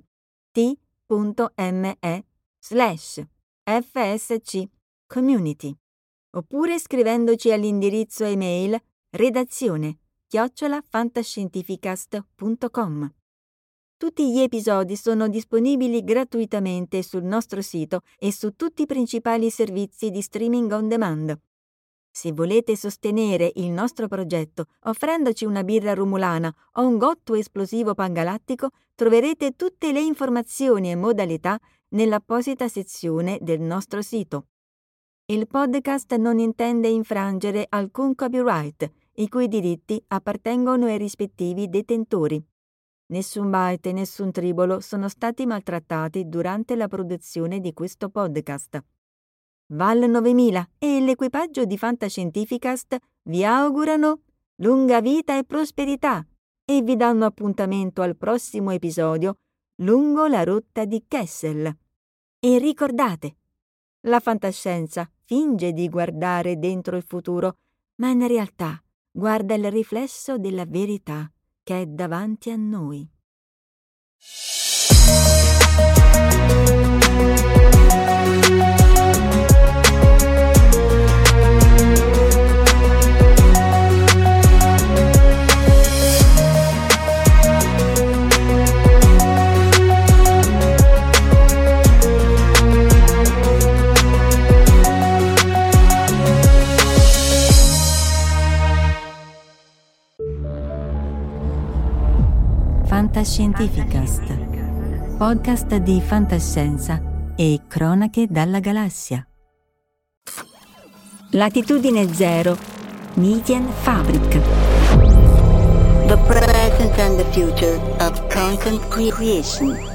t.me slash fsc community, oppure scrivendoci all'indirizzo email redazione chiocciola fantascientificast punto com. Tutti gli episodi sono disponibili gratuitamente sul nostro sito e su tutti i principali servizi di streaming on demand. Se volete sostenere il nostro progetto offrendoci una birra rumulana o un gotto esplosivo pangalattico, troverete tutte le informazioni e modalità nell'apposita sezione del nostro sito. Il podcast non intende infrangere alcun copyright, i cui diritti appartengono ai rispettivi detentori. Nessun byte e nessun tribolo sono stati maltrattati durante la produzione di questo podcast. Val novemila e l'equipaggio di Fantascientificast vi augurano lunga vita e prosperità e vi danno appuntamento al prossimo episodio lungo la rotta di Kessel. E ricordate, la fantascienza finge di guardare dentro il futuro, ma in realtà guarda il riflesso della verità che è davanti a noi. Fantascientificast, podcast di fantascienza e cronache dalla galassia. Latitudine zero, Medienfabrik. The present and the future of content creation.